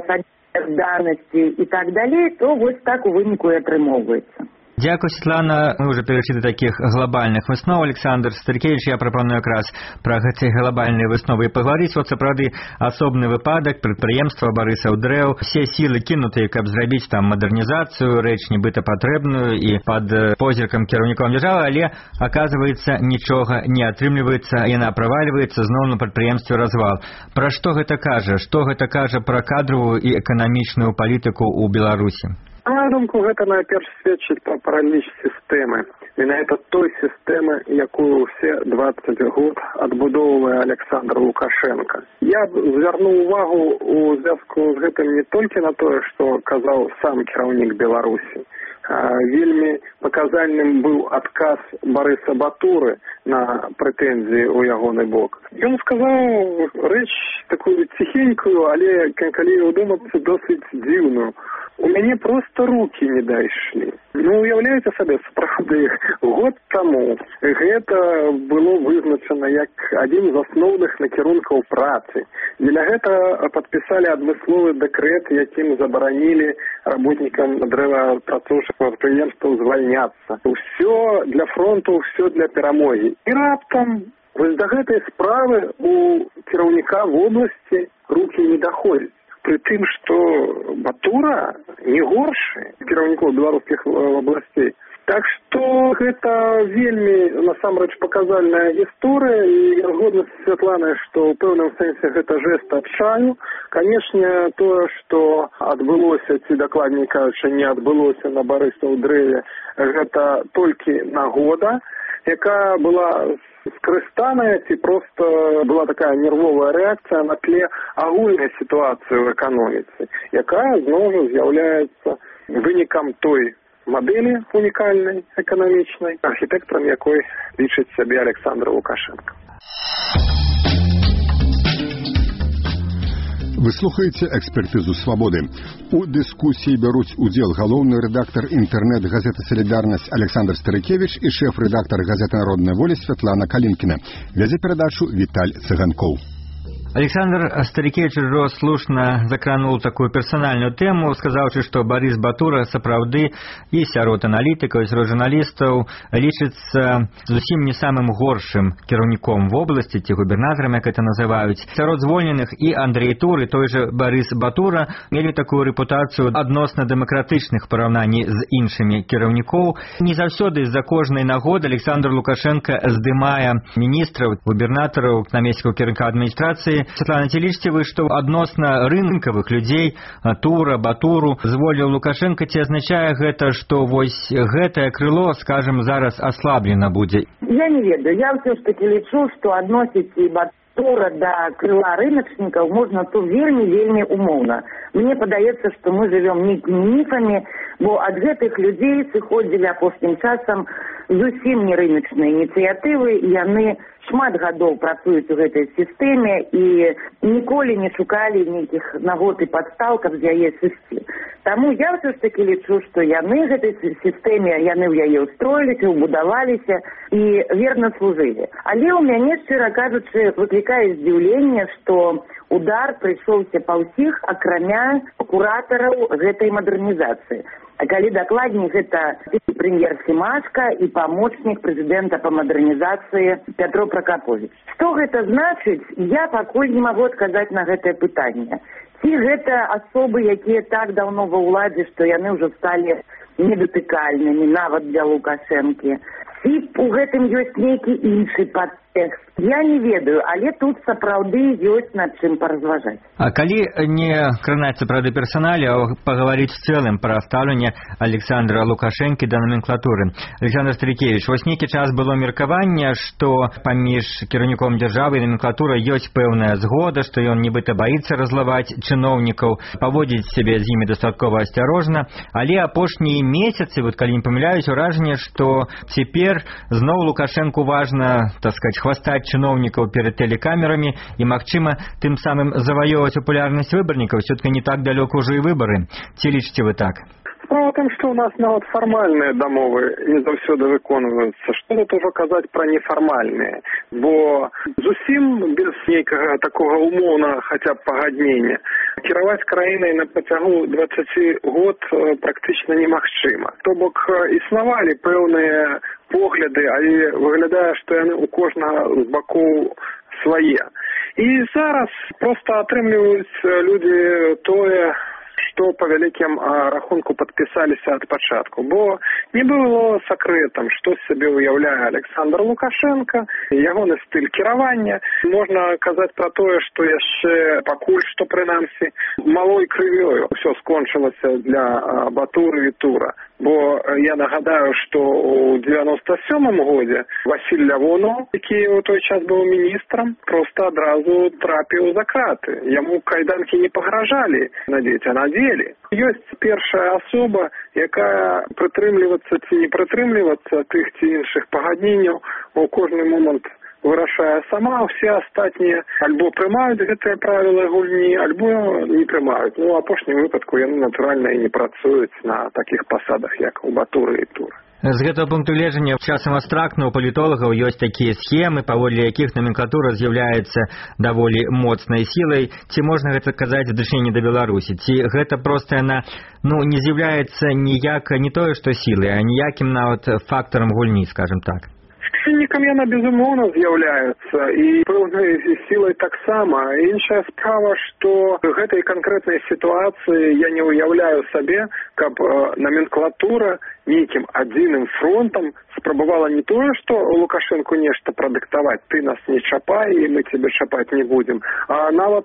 данасці і так далей, то вось так у выніку і атрымоўваецца. Дзякуй, Светлана. Мы ўжо перайшлі да такіх глобальных высноў. Александр Старыкевіч, я прапаную якраз пра гэтыя глобальныя высновы і пагаварыць. Вот сапраўды асобны выпадак, прадпрыемства Барысаўдрэў, усе сілы кінутыя, каб зрабіць там мадэрнізацыю, рэч нібыта патрэбную і пад позіркам кіраўніком дзяржавы, але, аказваецца, нічога не атрымліваецца, яна правальваецца, зноў на прадпрыемстве развал. Пра што гэта кажа? Што гэта кажа пра кадровую і эканамічную палітыку ў Беларусі? На мою думку, гэта найперш сведчыць пра параліч сістэмы. Менавіта той сістэмы, якую ўсе дваццаць год адбудоўвае Александр Лукашенко. Я звярнуў увагу у звязку з гэтым не толькі на тое, што казаў сам кіраўнік Беларусі. Вельмі паказальным быў адказ Барыса Батуры на прэтэнзіі ў ягоны бок. Ён сказаў рэч такую ціхенькую, але, калі ўдумацца, досыць дзіўную. У мяне проста рукі не дайшлі. Ну, уяўляеце сабе, сапраўды, год таму гэта было вызначана як адзін з асноўных накірункаў працы. Для гэта падпісалі адмысловы дэкрэт, якім забаранілі работнікам дрэваапрацоўчых прадпрыемстваў звальняцца. Усё для фронту, усё для перамогі. І раптам вось да гэтай справы у кіраўніка вобласці рукі не даходзяць. Пры тым, што Батура не горшы кіраўнікоў беларускіх абласцей. Так што гэта вельмі, насамрэч, паказальная гісторыя, і я згодна з Святланай, што ў пэўным сэнсе гэта жэст адчаю. Канешне, тое, што адбылося, ці дакладней кажучы, не адбылося на Барысаўдрэве, гэта толькі нагода, якая была скарыстаная, ці проста была такая нервовая рэакцыя на тле агульнай сітуацыі ў эканоміцы, якая зноў жа з'яўляецца вынікам той мадэлі унікальнай эканамічнай, архітэктарам якой лічыць сябе Александр Лукашенко. Вы слухаеце экспертызу «Свабоды». У дыскусіі бяруць удзел галоўны рэдактар інтэрнэт-газеты «Салідарнасць» Александр Старыкевіч і шэф-рэдактар газеты «Народная воля» Святлана Калінкіна. Вядзе перадачу Віталь Цыганкоў. Александр Старыкевич ужо слушна закранул такую персанальную тему, сказаўшы, што Барыс Батура сапраўды і сярод аналітыкаў, і сярод журналістаў лічыцца зусім не самым горшым кіраўніком вобласці, ці губернатарам, як это называюць. Сярод звольненых і Андрей Тур, і той жа Барыс Батура мелі такую рэпутацыю адносна дэмакратычных параўнанні з іншымі кіраўнікоў. Не заўсёды з-за кожнай нагоды Александр Лукашенко здымае міністраў, губернатараў, намеснікаў кіраўніка адміністрацыі Святлана, ці лічыце вы, што адносна рынкавых людзей Тура, Батуру зволіў Лукашенко, ці азначае гэта, што вось гэтае крыло, скажем, зараз аслаблена будзе? Я не ведаю. Я ўсё ж таки лічу, што адносіць і Батура да крыла рыначнікаў можна тут вельмі-вельмі умоўна. Мне падаецца, што мы жывём нейкімі міфамі, бо ад гэтых людзей сыходзілі апошнім часам зусім не рыночныя ініцыятывы, яны шмат гадоў працуюць у гэтай сістэме і ніколі не шукалі нейкіх нагод і падстаў, каб з яе сысці. Таму я ўсё ж такі лічу, што яны гэтай сістэме, яны ў яе ўстроіліся, убудаваліся і верна служылі. Але ў мяне, шчыра кажучы, выклікае здзіўленне, што удар прыйшоўся па ўсіх, акрамя куратараў гэтай мадэрнізацыі. А калі дакладней, гэта прэм'ер Семашка і памочнік прэзідэнта па мадэрнізацыі Пятро Пракапович. Што гэта значыць, я пакуль не магу адказаць на гэтае пытанне. Ці гэта асобы, якія так даўно ва ўладзе, што яны ўжо сталі недатыкальнымі нават для Лукашэнкі. Ці у гэтым ёсць нейкі іншы падтэкст. Я не ведаю, але тут сапраўды ёсць над чым паразважаць. А калі не кранаць сапраўды персаналі, а пагаварыць в цэлым пра стаўленне Александра Лукашэнкі да номенклатуры. Александр Старыкевіч, вось нейкі час было меркаванне, што паміж кіраўніком дзяржавы і номенклатурай ёсць пэўная згода, што ён нібыта баіцца разлаваць чыноўнікаў, паводзіць сябе з імі дастаткова асцярожна, але апошнія месяцы, вот калі не памыляюсь, уражанне, што цяпер зноў Лукашэнку важна, так сказать, хвастаць чыноўнікаў перед тэлекамерамі і, магчыма, тым самым заваёваць папулярнасць выбарнікаў. Все-таки не так далёка ўжо і выбары. Ці лічыце вы так? Справа в том, что у нас нават фармальныя дамовы не заўсёды выконваюцца. Што тут ужо казаць пра нефармальныя? Бо зусім без нейкага такога умоўнага хаця б пагаднення кіраваць краінай на працягу дваццаці год практычна немагчыма. То бок існавалі пэўныя погляды, але выглядае, што яны у кожнага з бакоў свае. І зараз проста атрымліваюць людзі тое, што па вялікім рахунку падпісаліся ад пачатку. Бо не было сакрэтам, што з сябе уяўляе Александр Лукашенко, ягоны стыль кіравання. Можна казаць пра тое, што яшчэ пакуль што прынамсі малой крывёю ўсё скончылася для Батуры і Тура. Бо я нагадаю, што ў девяносто сёмым годзе Васіль Лявонаў, які ў той час быў міністрам, проста адразу трапіў за краты. Яму кайданкі не пагражалі надзець, а надзелі. Ёсць першая асоба, якая прытрымлівацца ці не прытрымлівацца тых ці іншых пагадненняў у кожны момант вырашае сама, усе астатнія альбо прымаюць гэтыя правілы гульні, альбо не прымаюць. Ну, у апошнім выпадку яны, натуральна, і не працуюць на такіх пасадах, як у Батуры і Тура. З гэтага пункту гледжання часам абстрактна у палітолагаў ёсць такія схемы, паводле якіх номенклатура з'яўляецца даволі моцнай сілай. Ці можна гэта казаць в дачыненні да Беларусі? Ці гэта проста яна ну, не з'яўляецца ніяк не тое, што сілай, а ніякім нават фактарам гульні, скажем так? Чыннікам яна, безумоўна, з'яўляецца і пэўнай сілай таксама. Іншая справа, што гэтай канкрэтнай сітуацыі я не ўяўляю сабе, каб номенклатура нейкім адзіным фронтам спрабавала не тое, што Лукашэнку нешта прадыктаваць, ты нас не чапай, і мы цябе чапаць не будзем, а нават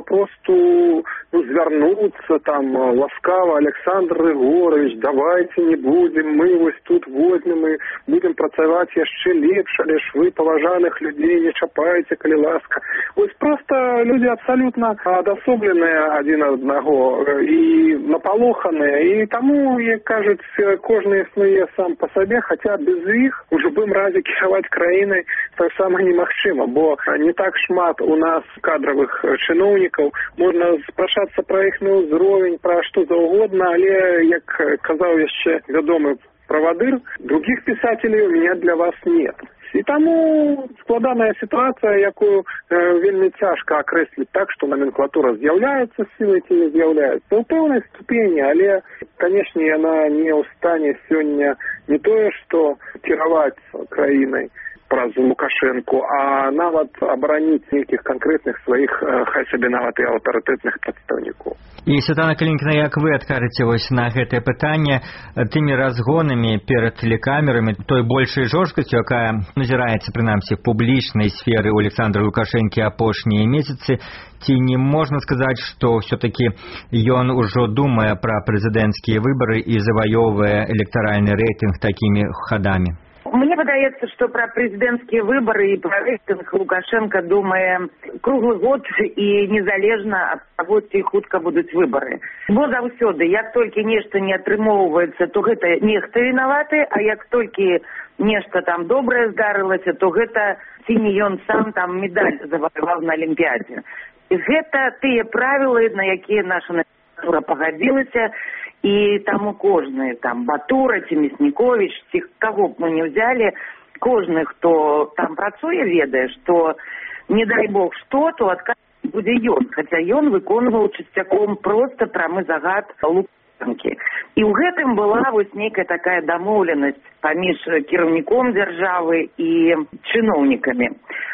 папросту ну, звярнуцца там ласкава: Александр Григорович, давайте не будем, мы вось тут возьмем і будем працаваць яшчэ лепш, але ж вы паважаных людзей не чапаеце, калі ласка. Вось проста людзі абсалютна адасобленыя адзін ад аднаго і напалоханыя, і таму, як кажуць, кожны існуе сам па сабе, хаця без іх у любым разе кіраваць краінай таксама немагчыма, бо не так шмат у нас кадравых чыноўнікаў, можна спрачацца пра іхны ўзровень, пра што заўгодна, але, як казаў яшчэ вядомы правадыр, других писателей у меня для вас нет. І таму складаная сітуацыя, якую э, вельмі цяжка акрэсліць так, што номенклатура з'яўляецца сілай ці не з'яўляецца. У пэўнай ступені, але, канешне, яна не ў стане сёння не тое, што кіраваць краінай, праз Лукашэнку, а нават абараніць нейкіх канкрэтных сваіх хай сабе нават і аўтарытэтных прадстаўнікоў. І Святлана Калінкіна, як вы адкажаце вось на гэтае пытанне тымі разгонамі перад телекамерамі, той большай жорсткасцю, якая назіраецца прынамсі в публічнай сферы у Александра Лукашэнкі апошнія месяцы, ці не можна сказаць, што ўсё-такі ён ужо думае пра прэзідэнцкія выбары і заваёўвае электаральны рэйтынг такімі ходамі? Мне падаецца, што пра прэзідэнцкія выбары і пра рэйтынг Лукашенко думае круглы год і незалежна ад таго, ці хутка будуць выбары. Бо заўсёды, як толькі нешта не атрымоўваецца, то гэта нехта вінаваты, а як толькі нешта там добрае здарылася, то гэта ці не ён сам там медаль заваяваў на Алімпіядзе. І гэта тыя правілы, на якія наша натура пагадзілася, і таму кожны, там, Батура ці Мясніковіч, ці каго б мы не ўзялі, кожны, хто там працуе, ведае, што не дай бог што, то адказ будзе ён, хаця ён выконваў часцяком проста прамы загад Лукашэнкі. І ў гэтым была вось нейкая такая дамоўленасць паміж кіраўніком дзяржавы і чыноўнікамі.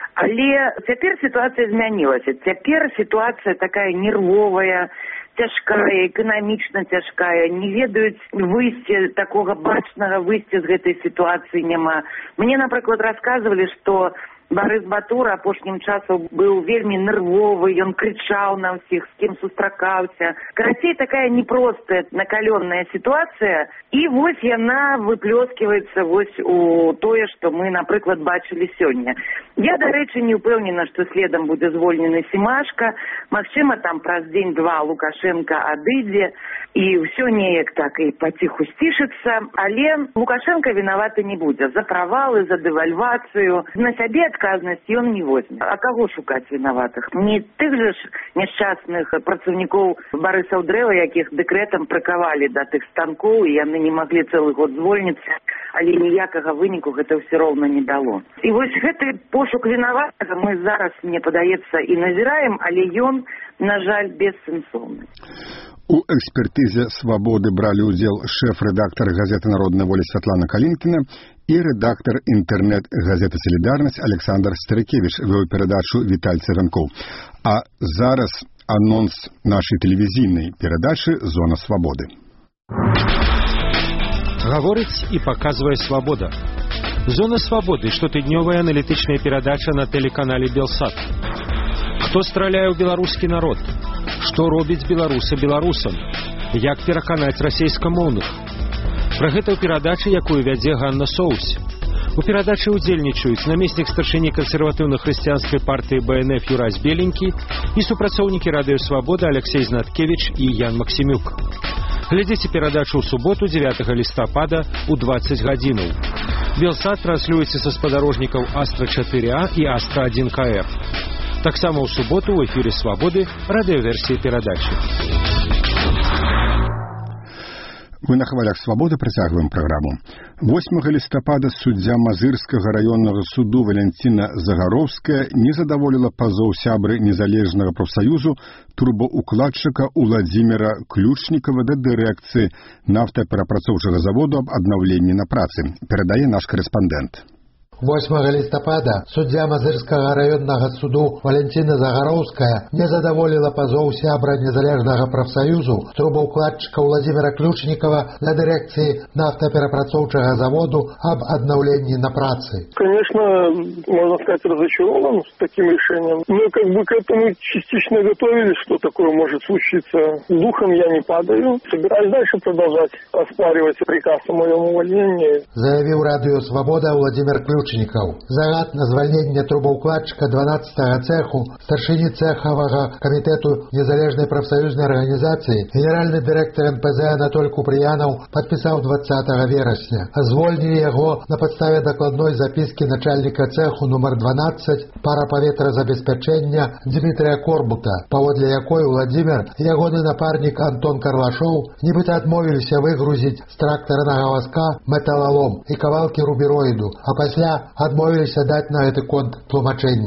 Але цяпер сітуацыя змянілася. Цяпер сітуацыя такая нервовая, цяжкая, эканамічна цяжкая, не ведаюць выйсця, такога бачнага выйсця з гэтай сітуацыі няма. Мне, напрыклад, расказвалі, што Барыс Батура апошнім часам быў вельмі нервовы, ён крычаў на ўсіх, з кім сустракаўся. Карацей, такая непростая, накаленная сітуацыя, і вось яна выплёскиваецца вось у тое, што мы, напрыклад, бачылі сёння. Я, дарэчы, не ўпэўнена, што следам будзе звольнены Семашка. Магчыма, там праз дзень-два Лукашенко адыдзе, і ўсё неяк так і паціху сцішыцца, але Лукашенко вінаваты не будзе. За правалы, за дэвальвацыю. На сябе адказнасць ён не возьме. А каго шукаць вінаватых? Не тых жа ж няшчасных працаўнікоў Барыса Удрэва, якіх дэкрэтам прыкавалі да тых станкоў, і яны не маглі цэлы год звольніцца, але ніякага выніку гэта ўсё роўна не дало. І вось гэты пошук вінаватага мы зараз, мне падаецца, і назіраем, але ён, на жаль, бессэнсоўны. У экспертызе «Свабоды» бралі ўдзел шэф-рэдактар газеты «Народная воля» Святлана Калінкіна і рэдактар інтэрнэт-газеты «Салідарнасць» Александр Старыкевіч, вёў перадачу Віталь Цыганкоў. А зараз анонс нашай тэлевізійнай перадачы «Зона свабоды». Гаворыць і паказвае «Свабода». «Зона свабоды» – штотыднёвая аналітычная перадача на тэлеканале «Белсат». Хто страляе ў беларускі народ? Што робіць беларусы беларусам? Як пераканаць расейскамоўных? Пра гэта ў перадачы, якую вядзе Ганна Соус. У перадачы ўдзельнічаюць намеснік старшыні кансерватыўна-хрысціянскай партыі Бэ Эн Эф Юрась Беленькі і супрацоўнікі радыё «Свабода» Алексей Знаткевіч і Ян Максімюк. Глядзіце перадачу ў суботу дзевятага лістапада ў дваццаць гадзінаў. Белсат транслюецца са спадарожнікаў Астра чатыры А і Астра адзін Ка Эр. Таксама ў суботу ў эфіры «Свабоды» радыёверсіі перадачы. Мы на хвалях «Свабоды» працягваем праграму. восьмага лістапада суддзя Мазырскага раённага суду Валянціна Загароўская не задаволіла пазоў сябры незалежнага прафсаюзу турбоукладчыка Уладзіміра Ключнікава да дырэкцыі нафтаперапрацоўчага заводу аб аднаўленні на працы, перадае наш корэспандэнт. восьмага лістапада суддзя Мазырскага раённага суду Валянціна Загароўская не задаволіла пазоў сябра незалежнага прафсаюзу трубаўкладчыка Уладзіміра Ключнікава на дырэкцыі нафтаперапрацоўчага заводу об аднаўлении на працы. Конечно, можно сказать, разочарован с таким решением. Мы как бы к этому частично готовились, что такое может случиться. Духом я не падаю. Собираюсь дальше продолжать оспаривать приказ о моем увольнении. Заявил радио «Свобода» Владимир Ключников. Загад на звольнение трубоукладчика дванадцатого цеху, старшини цехового комитету незалежной профсоюзной организации, генеральный директор Эн Пэ Зэ Анатоль Куприянов подписал двадцатого вересня. Звольнили его на подставе докладной записки начальника цеху номер дванадцать парапаветразабеспячэння Дмитрия Корбута, паводле якой Владимир и ягоны напарник Антон Карлашоў нібыта адмовіліся выгрузить с тракторного воска металлолом и кавалки рубероиду, а пасля адмовіліся даць на гэты конт тлумачэнні.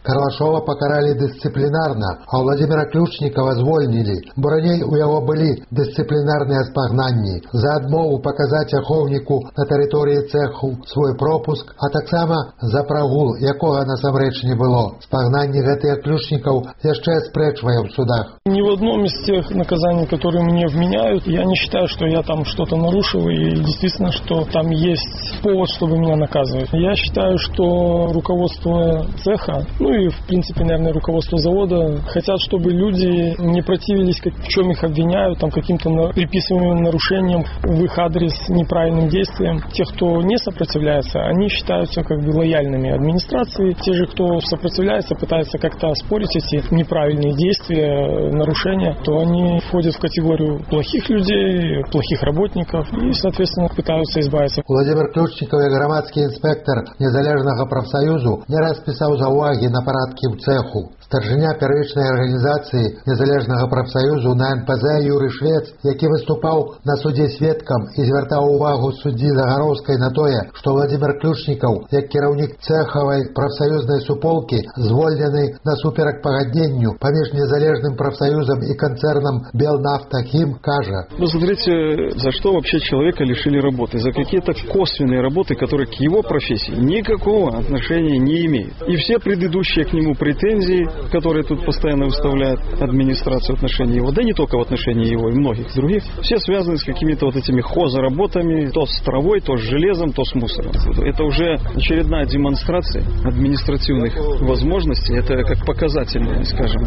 Карлашова пакаралі дысцыплінарна, а Владимира Ключнікава звольнілі, бо раней у яго былі дысцыплінарныя спагнанні за адмову паказаць ахоўніку на тэрыторыі цэху свой пропуск, а таксама за прагул, якога насамрэч не было. Спагнанні гэтых Ключнікаў яшчэ спрэчвае в судах. Ни в одном из тех наказаний, которые мне вменяют, я не считаю, что я там что-то нарушил и действительно, что там есть повод, чтобы меня наказывать. Я считаю, что руководство цеха, ну и в принципе, наверное, руководство завода хотят, чтобы люди не противились, как, в чем их обвиняют, там каким-то на, приписываемым нарушениям в их адрес, неправильным действиям. Те, кто не сопротивляется, они считаются как бы лояльными администрации. Те же, кто сопротивляется, пытаются как-то оспорить эти неправильные действия, нарушения, то они входят в категорию плохих людей, плохих работников и, соответственно, пытаются избавиться. Владимир Ключнікаў, як грамадскі інспектор Незалежнага прафсаюзу, не раз пісаў заўвагі на парадкі ў цэху. Старшыня первичной организации Незалежного профсоюзу на эн пэ зэ Юрий Швец, які выступаў на суде сведкам і звяртаў увагу суддзі Загаровскай на тое, што Владимир Ключнікаў, як кіраўнік цэхавай прафсаюзнай суполкі, звольнены насуперак пагадненню паміж Незалежным профсоюзом и концерном Белнафтахим, кажа: Ну, смотрите, за что вообще человека лишили работы? За какие-то косвенные работы, которые к его профессии никакого отношения не имеют. И все предыдущие к нему претензии, которые тут постоянно выставляет администрация в отношении его, да не только в отношении его, и многих других, все связаны с какими-то вот этими хозработами, то с травой, то с железом, то с мусором. Это уже очередная демонстрация административных возможностей, это как показательная, скажем,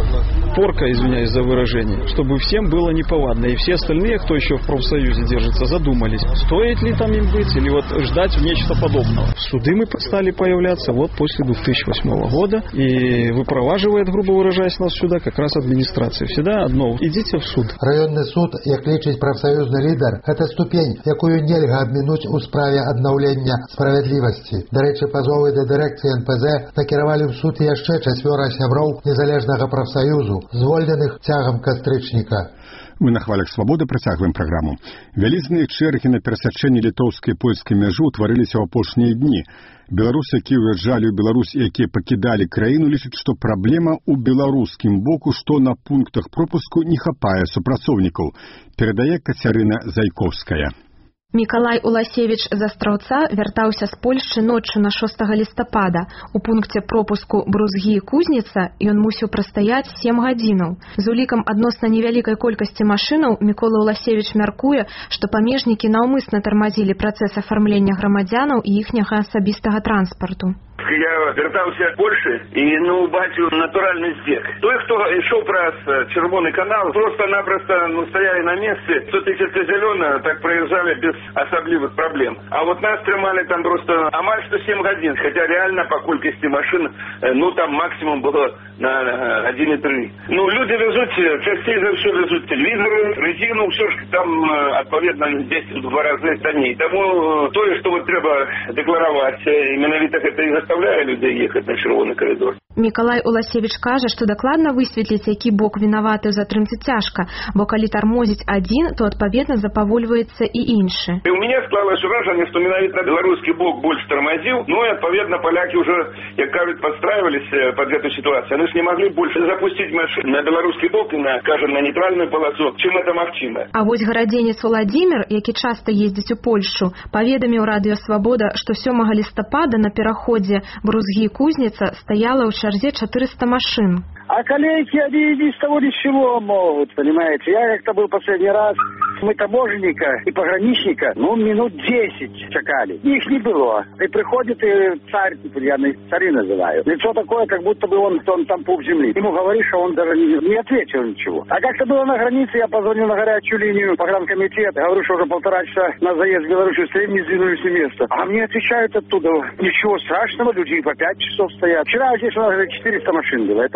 порка, извиняюсь за выражение, чтобы всем было неповадно, и все остальные, кто еще в профсоюзе держится, задумались, стоит ли там им быть, или вот ждать нечто подобного. Суды мы стали появляться вот после две тысячи восьмого года, и выпроваживает, грубо выражаясь, нас сюда как раз администрация. Всегда одно: идите в суд. Районный суд, як лічыць прафсаюзны лідар, это ступень, якую нельга абмінуць у справе аднаўлення справядлівасці. Дарэчы, пазовы да дырэкцыі эн пэ зэ накіравалі ў суд яшчэ чацвёра сяброў Незалежнага прафсаюзу, звольненых цягам кастрычніка. Мы на хвалях свабоды працягваем праграму. Вялізныя чэргі на перасячэнні літоўскай і польскай мяжы ўтварыліся ў апошнія дні. Беларусы, якія ўязджалі ў Беларусь і якія пакідалі краіну, лічаць, што праблема ў беларускім боку, што на пунктах пропуску не хапае супрацоўнікаў, перадае Кацярына Зайковская. Мікалай Уласевіч з Астраўца вяртаўся з Польшчы ноччу на шостага лістапада. У пункце пропуску Брузгі-Кузніца ён мусіў прастаяць сем гадзінаў. З улікам адносна невялікай колькасці машынаў Мікола Уласевіч мяркуе, што памежнікі наўмысна тармазілі працэс афармлення грамадзянаў і іхняга асабістага транспарту. Я вертаўся з Польши і ну бачу натуральны здзек. Той, хто ішоў праз Чырвоны канал, просто-напросто ну, стаялі на месцы, сто тысяч зелёна, так проезжали без асаблівых праблем. А вот нас трымалі там просто амаль што сем гадзін, хотя реально по колькасці машин, ну там максимум было на гадзіны тры. Ну люди везут, часцей за все везут телевизоры, резину, все ж там адпаведна дзесяць-два разы танней. Таму тое, што вот трэба дэклараваць, менавіта гэта і заставляе людей ехаць на чырвоны коридор. Мікалай Уласевіч кажа, што дакладна высветліць, які бок вінаваты ў затрымцы цяжка, бо калі тармозіць адзін, то адпаведна запавольваецца і іншы. І у мяне склалось ўражанне, што менавіта беларускі бок больш тармазіў, ну і адпаведна палякі ўжо, як кажуць, падстраивались под эту ситуацию. Они ж не могли больше запустить машину на беларускі бок і на, скажем, на нейтральную полосу, чым это магчыма. А вось гарадзенец Уладзімір, які часта ездзіць у Польшу, паведаміў радыё Свабода, што сёмага лістапада на пераходзе Брузгі-Кузніца стаяла ў чарзе четыреста машин. А коллеги, они ни с того ни с чего могут, понимаете. Я как-то был последний раз, мы таможенника и пограничника, ну, минут десять чекали. Их не было. И приходит и царь, я цари называю. Лицо такое, как будто бы он, он там пуп земли. Ему говоришь, а он даже не, не ответил ничего. А как-то было на границе, я позвонил на горячую линию погранкомитета, говорю, что уже полтора часа на заезд в Белоруссию стоим, не сдвинулись с места. А мне отвечают оттуда, ничего страшного, люди по пять часов стоят. Вчера здесь у нас четыреста машин было, это очень много.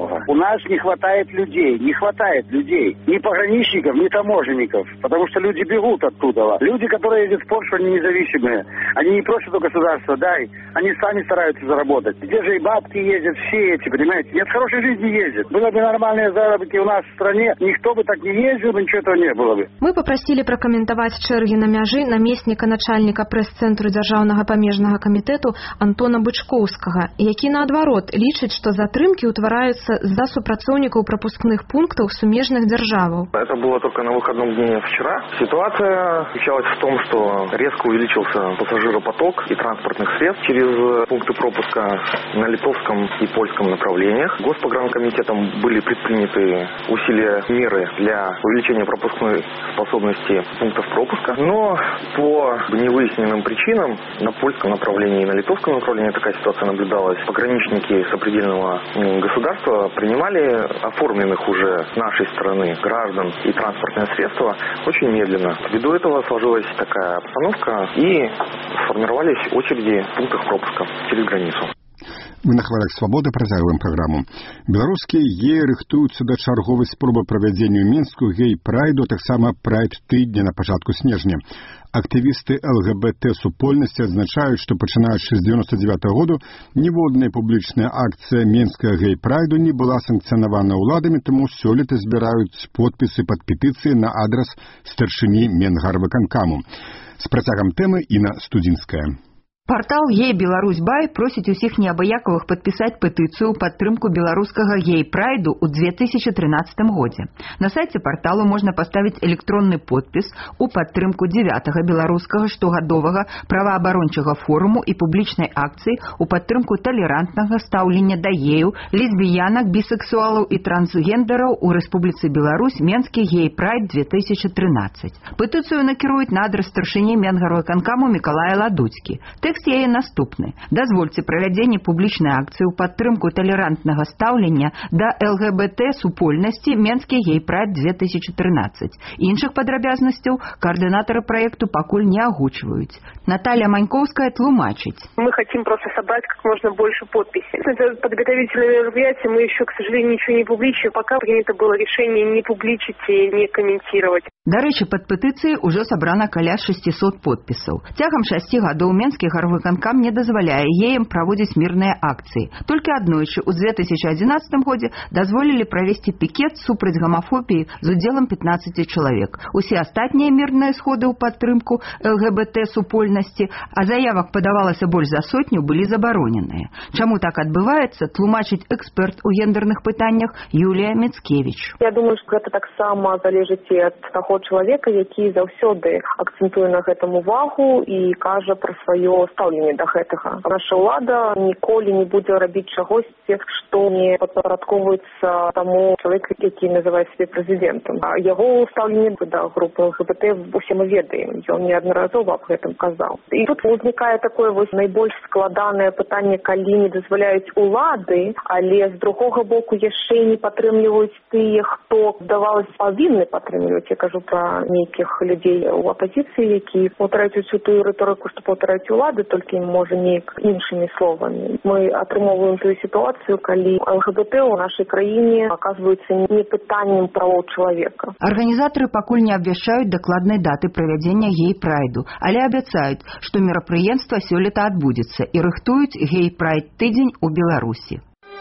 много. У нас не хватает людей, не хватает людей. Ни пограничников, ни таможенников. Потому что люди бегут оттуда. Люди, которые ездят в Польшу, они независимые. Они не просят у государства, дай. Они сами стараются заработать. Где же и бабки ездят, все эти, понимаете? Нет хорошей жизни ездят. Было бы нормальные заработки у нас в стране, никто бы так не ездил, бы ничего этого не было бы. Мы попросили пракаментаваць чэргі на мяжы намесніка начальніка прэс-цэнтру дзяржаўнага памежнага камітэту Антона Бычкоўскага, які наадварот лічыць, што затрымкі ўтвараюцца з-за супрацоўнікаў прапускных пунктаў сумежных дзяржаваў. Это было только на выходном дне вчера. Ситуация заключалась в том, что резко увеличился пассажиропоток и транспортных средств через пункты пропуска на литовском и польском направлениях. Госпогранкомитетом были предприняты усилия, меры для увеличения пропускной способности пунктов пропуска, но по невыясненным причинам на польском направлении и на литовском направлении такая ситуация наблюдалась. Пограничники сопредельного государства принимали оформленных уже с нашей стороны граждан и транспортные средства очень медленно. Ввиду этого сложилась такая обстановка и сформировались очереди в пунктах пропуска через границу. Мы на хвалях свабоды працягваем праграму. Беларускія геі рыхтуюцца да чарговай спробы правядзення ў Мінску гей-прайду, таксама прайд-тыдня на пачатку снежня. Актывісты ЛГБТ-супольнасці адзначаюць, што пачынаючы з девяносто девятого году ніводная публічная акцыя Мінскага гей-прайду не была санкцыянавана ўладамі, таму сёлета збіраюць подпісы пад петыцыі на адрас старшыні Менгарвыканкаму. З працягам тэмы Інна Студзінская. Партал «Гей Беларусь Бай» просіць усіх неабыякавых падпісаць петыцыю ў падтрымку беларускага гей-прайду ў две тысячи тринадцатым годзе. На сайце парталу можна паставіць электронны подпіс у падтрымку дзевятага беларускага штогадовага праваабарончага форуму і публічнай акцыі у падтрымку талерантнага стаўлення да геяў, лесбіянак, бісексуалаў і трансгендераў у Рэспубліцы Беларусь Менскі гей-прайд две тысячи тринадцать. Петыцыю накіруюць на адрас старшыні Менгарвыканкаму Мікалая Ладуцькі. Тэкст яе наступны. Дазвольце правядзенне публічнай акцыі ў падтрымку талерантнага стаўлення да ЛГБТ-супольнасці Менскі гей-прайд две тысячи тринадцать. Іншых падрабязнасцяў координатары проекту пакуль не агучваюць. Наталья Маньковская тлумачыць. Мы хотим просто собрать как можно больше подписей. Это подготовительное мероприятие, мы еще, к сожалению, ничего не публичим. Пока принято было решение не публичить и не комментировать. Дарэчы, пад петыцыяй ужо сабрана каля шестисот подпісаў. Цягам шасці гадоў Менскі гарвыканкам не дазваляе геям праводзіць мірныя акцыі. Толькі аднойчы ў две тысячи одиннадцатым годзе дазволілі правесці пікет супраць гамафобіі з удзелам пятнадцати чалавек. Усе астатнія мірныя сходы ў падтрымку ЛГБТ-супольнасці, а заявак падавалася больш за сотню, былі забароненыя. Чаму так адбываецца, тлумачыць эксперт у гендерных пытаннях Юлія Мицкевич. Я думаю, што гэта таксама залежыць і ад таго чалавека, які заўсёды акцэнтуе на гэтым увагу і кажа пра сваё стаўленне да гэтага. Наша ўлада ніколі не будзе рабіць чагосьці, што не падпарадковваецца таму чалавеку, які называе сябе прэзідэнтам. А яго стаўленне да групы ЛГБТ усе мы ведаем. Ён неаднаразова аб гэтым казаў. І тут узнікае такое вось найбольш складанае пытанне, калі не дазваляюць улады, але з другога боку яшчэ не падтрымліваюць тыя, хто, здавалось, павінны падтрымліваць. Я кажу пра нейкіх людзей у апазіцыі, які паўтараюць усю тую рыторыку, што паўтараюць улады, толькі, можа, неяк іншымі словамі. Мы атрымоўваем тую сітуацыю, калі ЛГБТ ў нашай краіне аказваюцца не пытаннем правоў чалавека. Арганізатары пакуль не абвяшчаюць дакладнай даты правядзення гей-прайду, але абяцаюць, што мерапрыемства сёлета адбудзецца і рыхтуюць гей-прайд-тыдзень у Беларусі.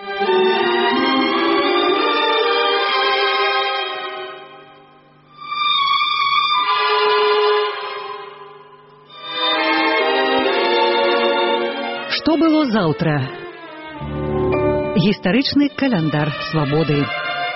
Што было заўтра? Гістарычны каляндар свабоды.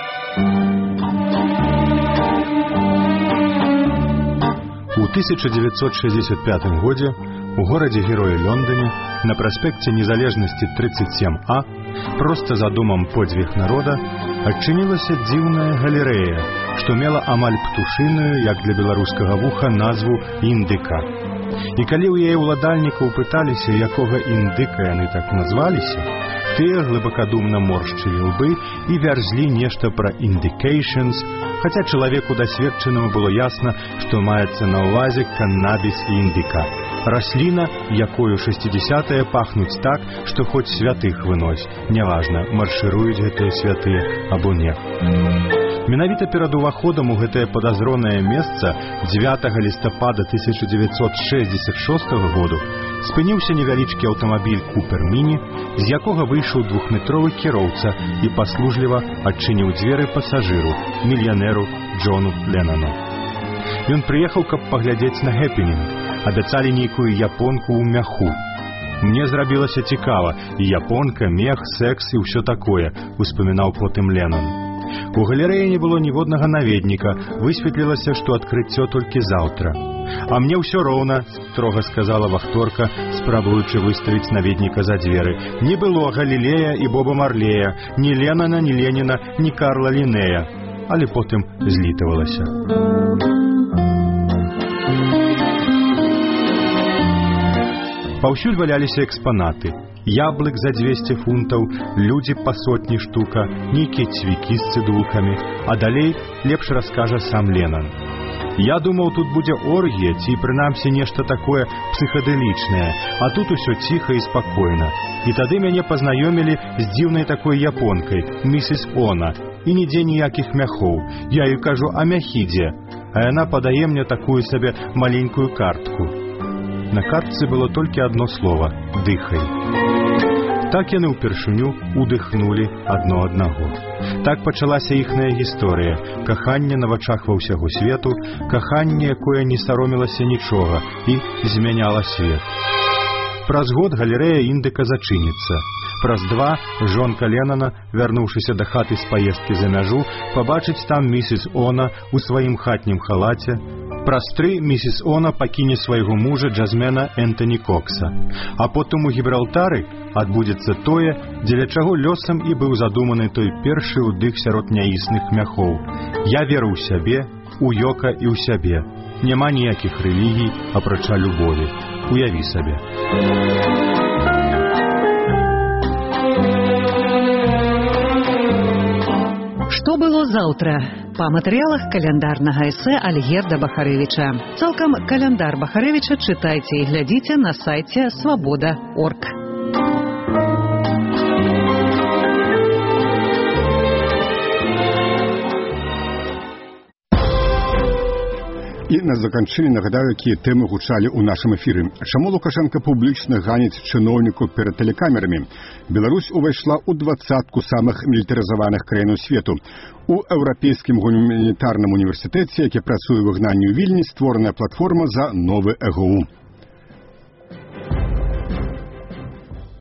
У тысяча девятьсот шестьдесят пятым годзе у горадзе-героі Лондоне на праспекце Незалежнасці тридцать семь А проста за домам подзвіг народа адчынілася дзіўная галерэя, што мела амаль птушыную, як для беларускага вуха, назву «Індыка». І калі ў яе ўладальнікаў пыталіся, якога індыка яны так назваліся, тыя глыбакадумна моршчылі лбы і вярзлі нешта пра «indications», хаця чалавеку дасведчанаму было ясна, што маецца на ўвазе каннабіс і індыка. Расліна, якою шестидесятые пахнуць так, што хоць святых вынось. Няважна, маршыруюць гэтыя святыя або не. Менавіта перад уваходам у гэтае падазронае месца дзевятага лістапада тысяча дзевяцьсот шэсцьдзесят шостага году спыніўся невялічкі аўтамабіль Купер Міні, з якога выйшаў двухметровы кіроўца і паслужліва адчыніў дзверы пасажыру, мільянеру Джону Леннону. Ён прыехаў, каб паглядзець на хэпенінг. Абяцалі нейкую японку ў мяху. Мне зрабілася цікава, і японка, мех, секс і ўсё такое, успамінаў потым Леннон. У галерэі не было ніводнага наведніка, высветлілася, што адкрыццё толькі заўтра. А мне ўсё роўна, строга сказала вахторка, спрабуючы выставіць наведніка за дзверы. Не было Галілея і Боба Марлея, ні Леннона, ні Леніна, ні Карла Лінея. Але потым злітавалася. Паўсюль валяліся экспанаты. Яблык за дзвесце фунтаў, людзі па сотні штука, нейкія цвікі з цыдулкамі, а далей лепш раскажа сам Леннон. Я думаў, тут будзе оргія, ці прынамсі нешта такое псіхадэлічнае, а тут усё ціха і спакойна. І тады мяне пазнаёмілі з дзіўнай такой японкай, місіс Она, і нідзе ніякіх мяхоў. Я ёй кажу, а мяхі дзе? А яна падае мне такую сабе маленькую картку. На картцы было толькі адно слова – «дыхай». Так яны ўпершыню удыхнулі адно аднаго. Так пачалася іхная гісторыя. Каханне на вачах ва ўсяго свету, каханне, якое не саромілася нічога і змяняла свет. Праз год галерэя індыка зачыніцца. Праз два жонка Леннона, вярнуўшыся да хаты з паездкі за мяжу, пабачыць там місіс Она у сваім хатнім халаце. Праз тры місіс Она пакіне свайго мужа джазмена Энтоні Кокса. А потым у Гібралтары адбудзецца тое, дзеля чаго лёсам і быў задуманы той першы ўдых сярод няісных мяхоў. Я веру ў сябе, у Йока і ў сябе. Няма ніякіх рэлігій, апрача любові. Уяві сабе. Што было заўтра? Па матэрыялах каляндарнага эсэ Альгерда Бахарэвіча. Цалкам каляндар Бахарэвіча чытайце і глядзіце на сайце свабода точка орг. І на заканчэнне нагадаю, якія тэмы гучалі ў нашым эфіры. Чаму Лукашенко публічна ганіць чыноўнікаў перад тэлекамерамі? Беларусь увайшла ў двадцатку самых мілітарызаваных краінаў свету. У Еўрапейскім гуманітарным універсітэце, які працуе ў выгнанні ў Вільні, створаная платформа за новы ЭГУ.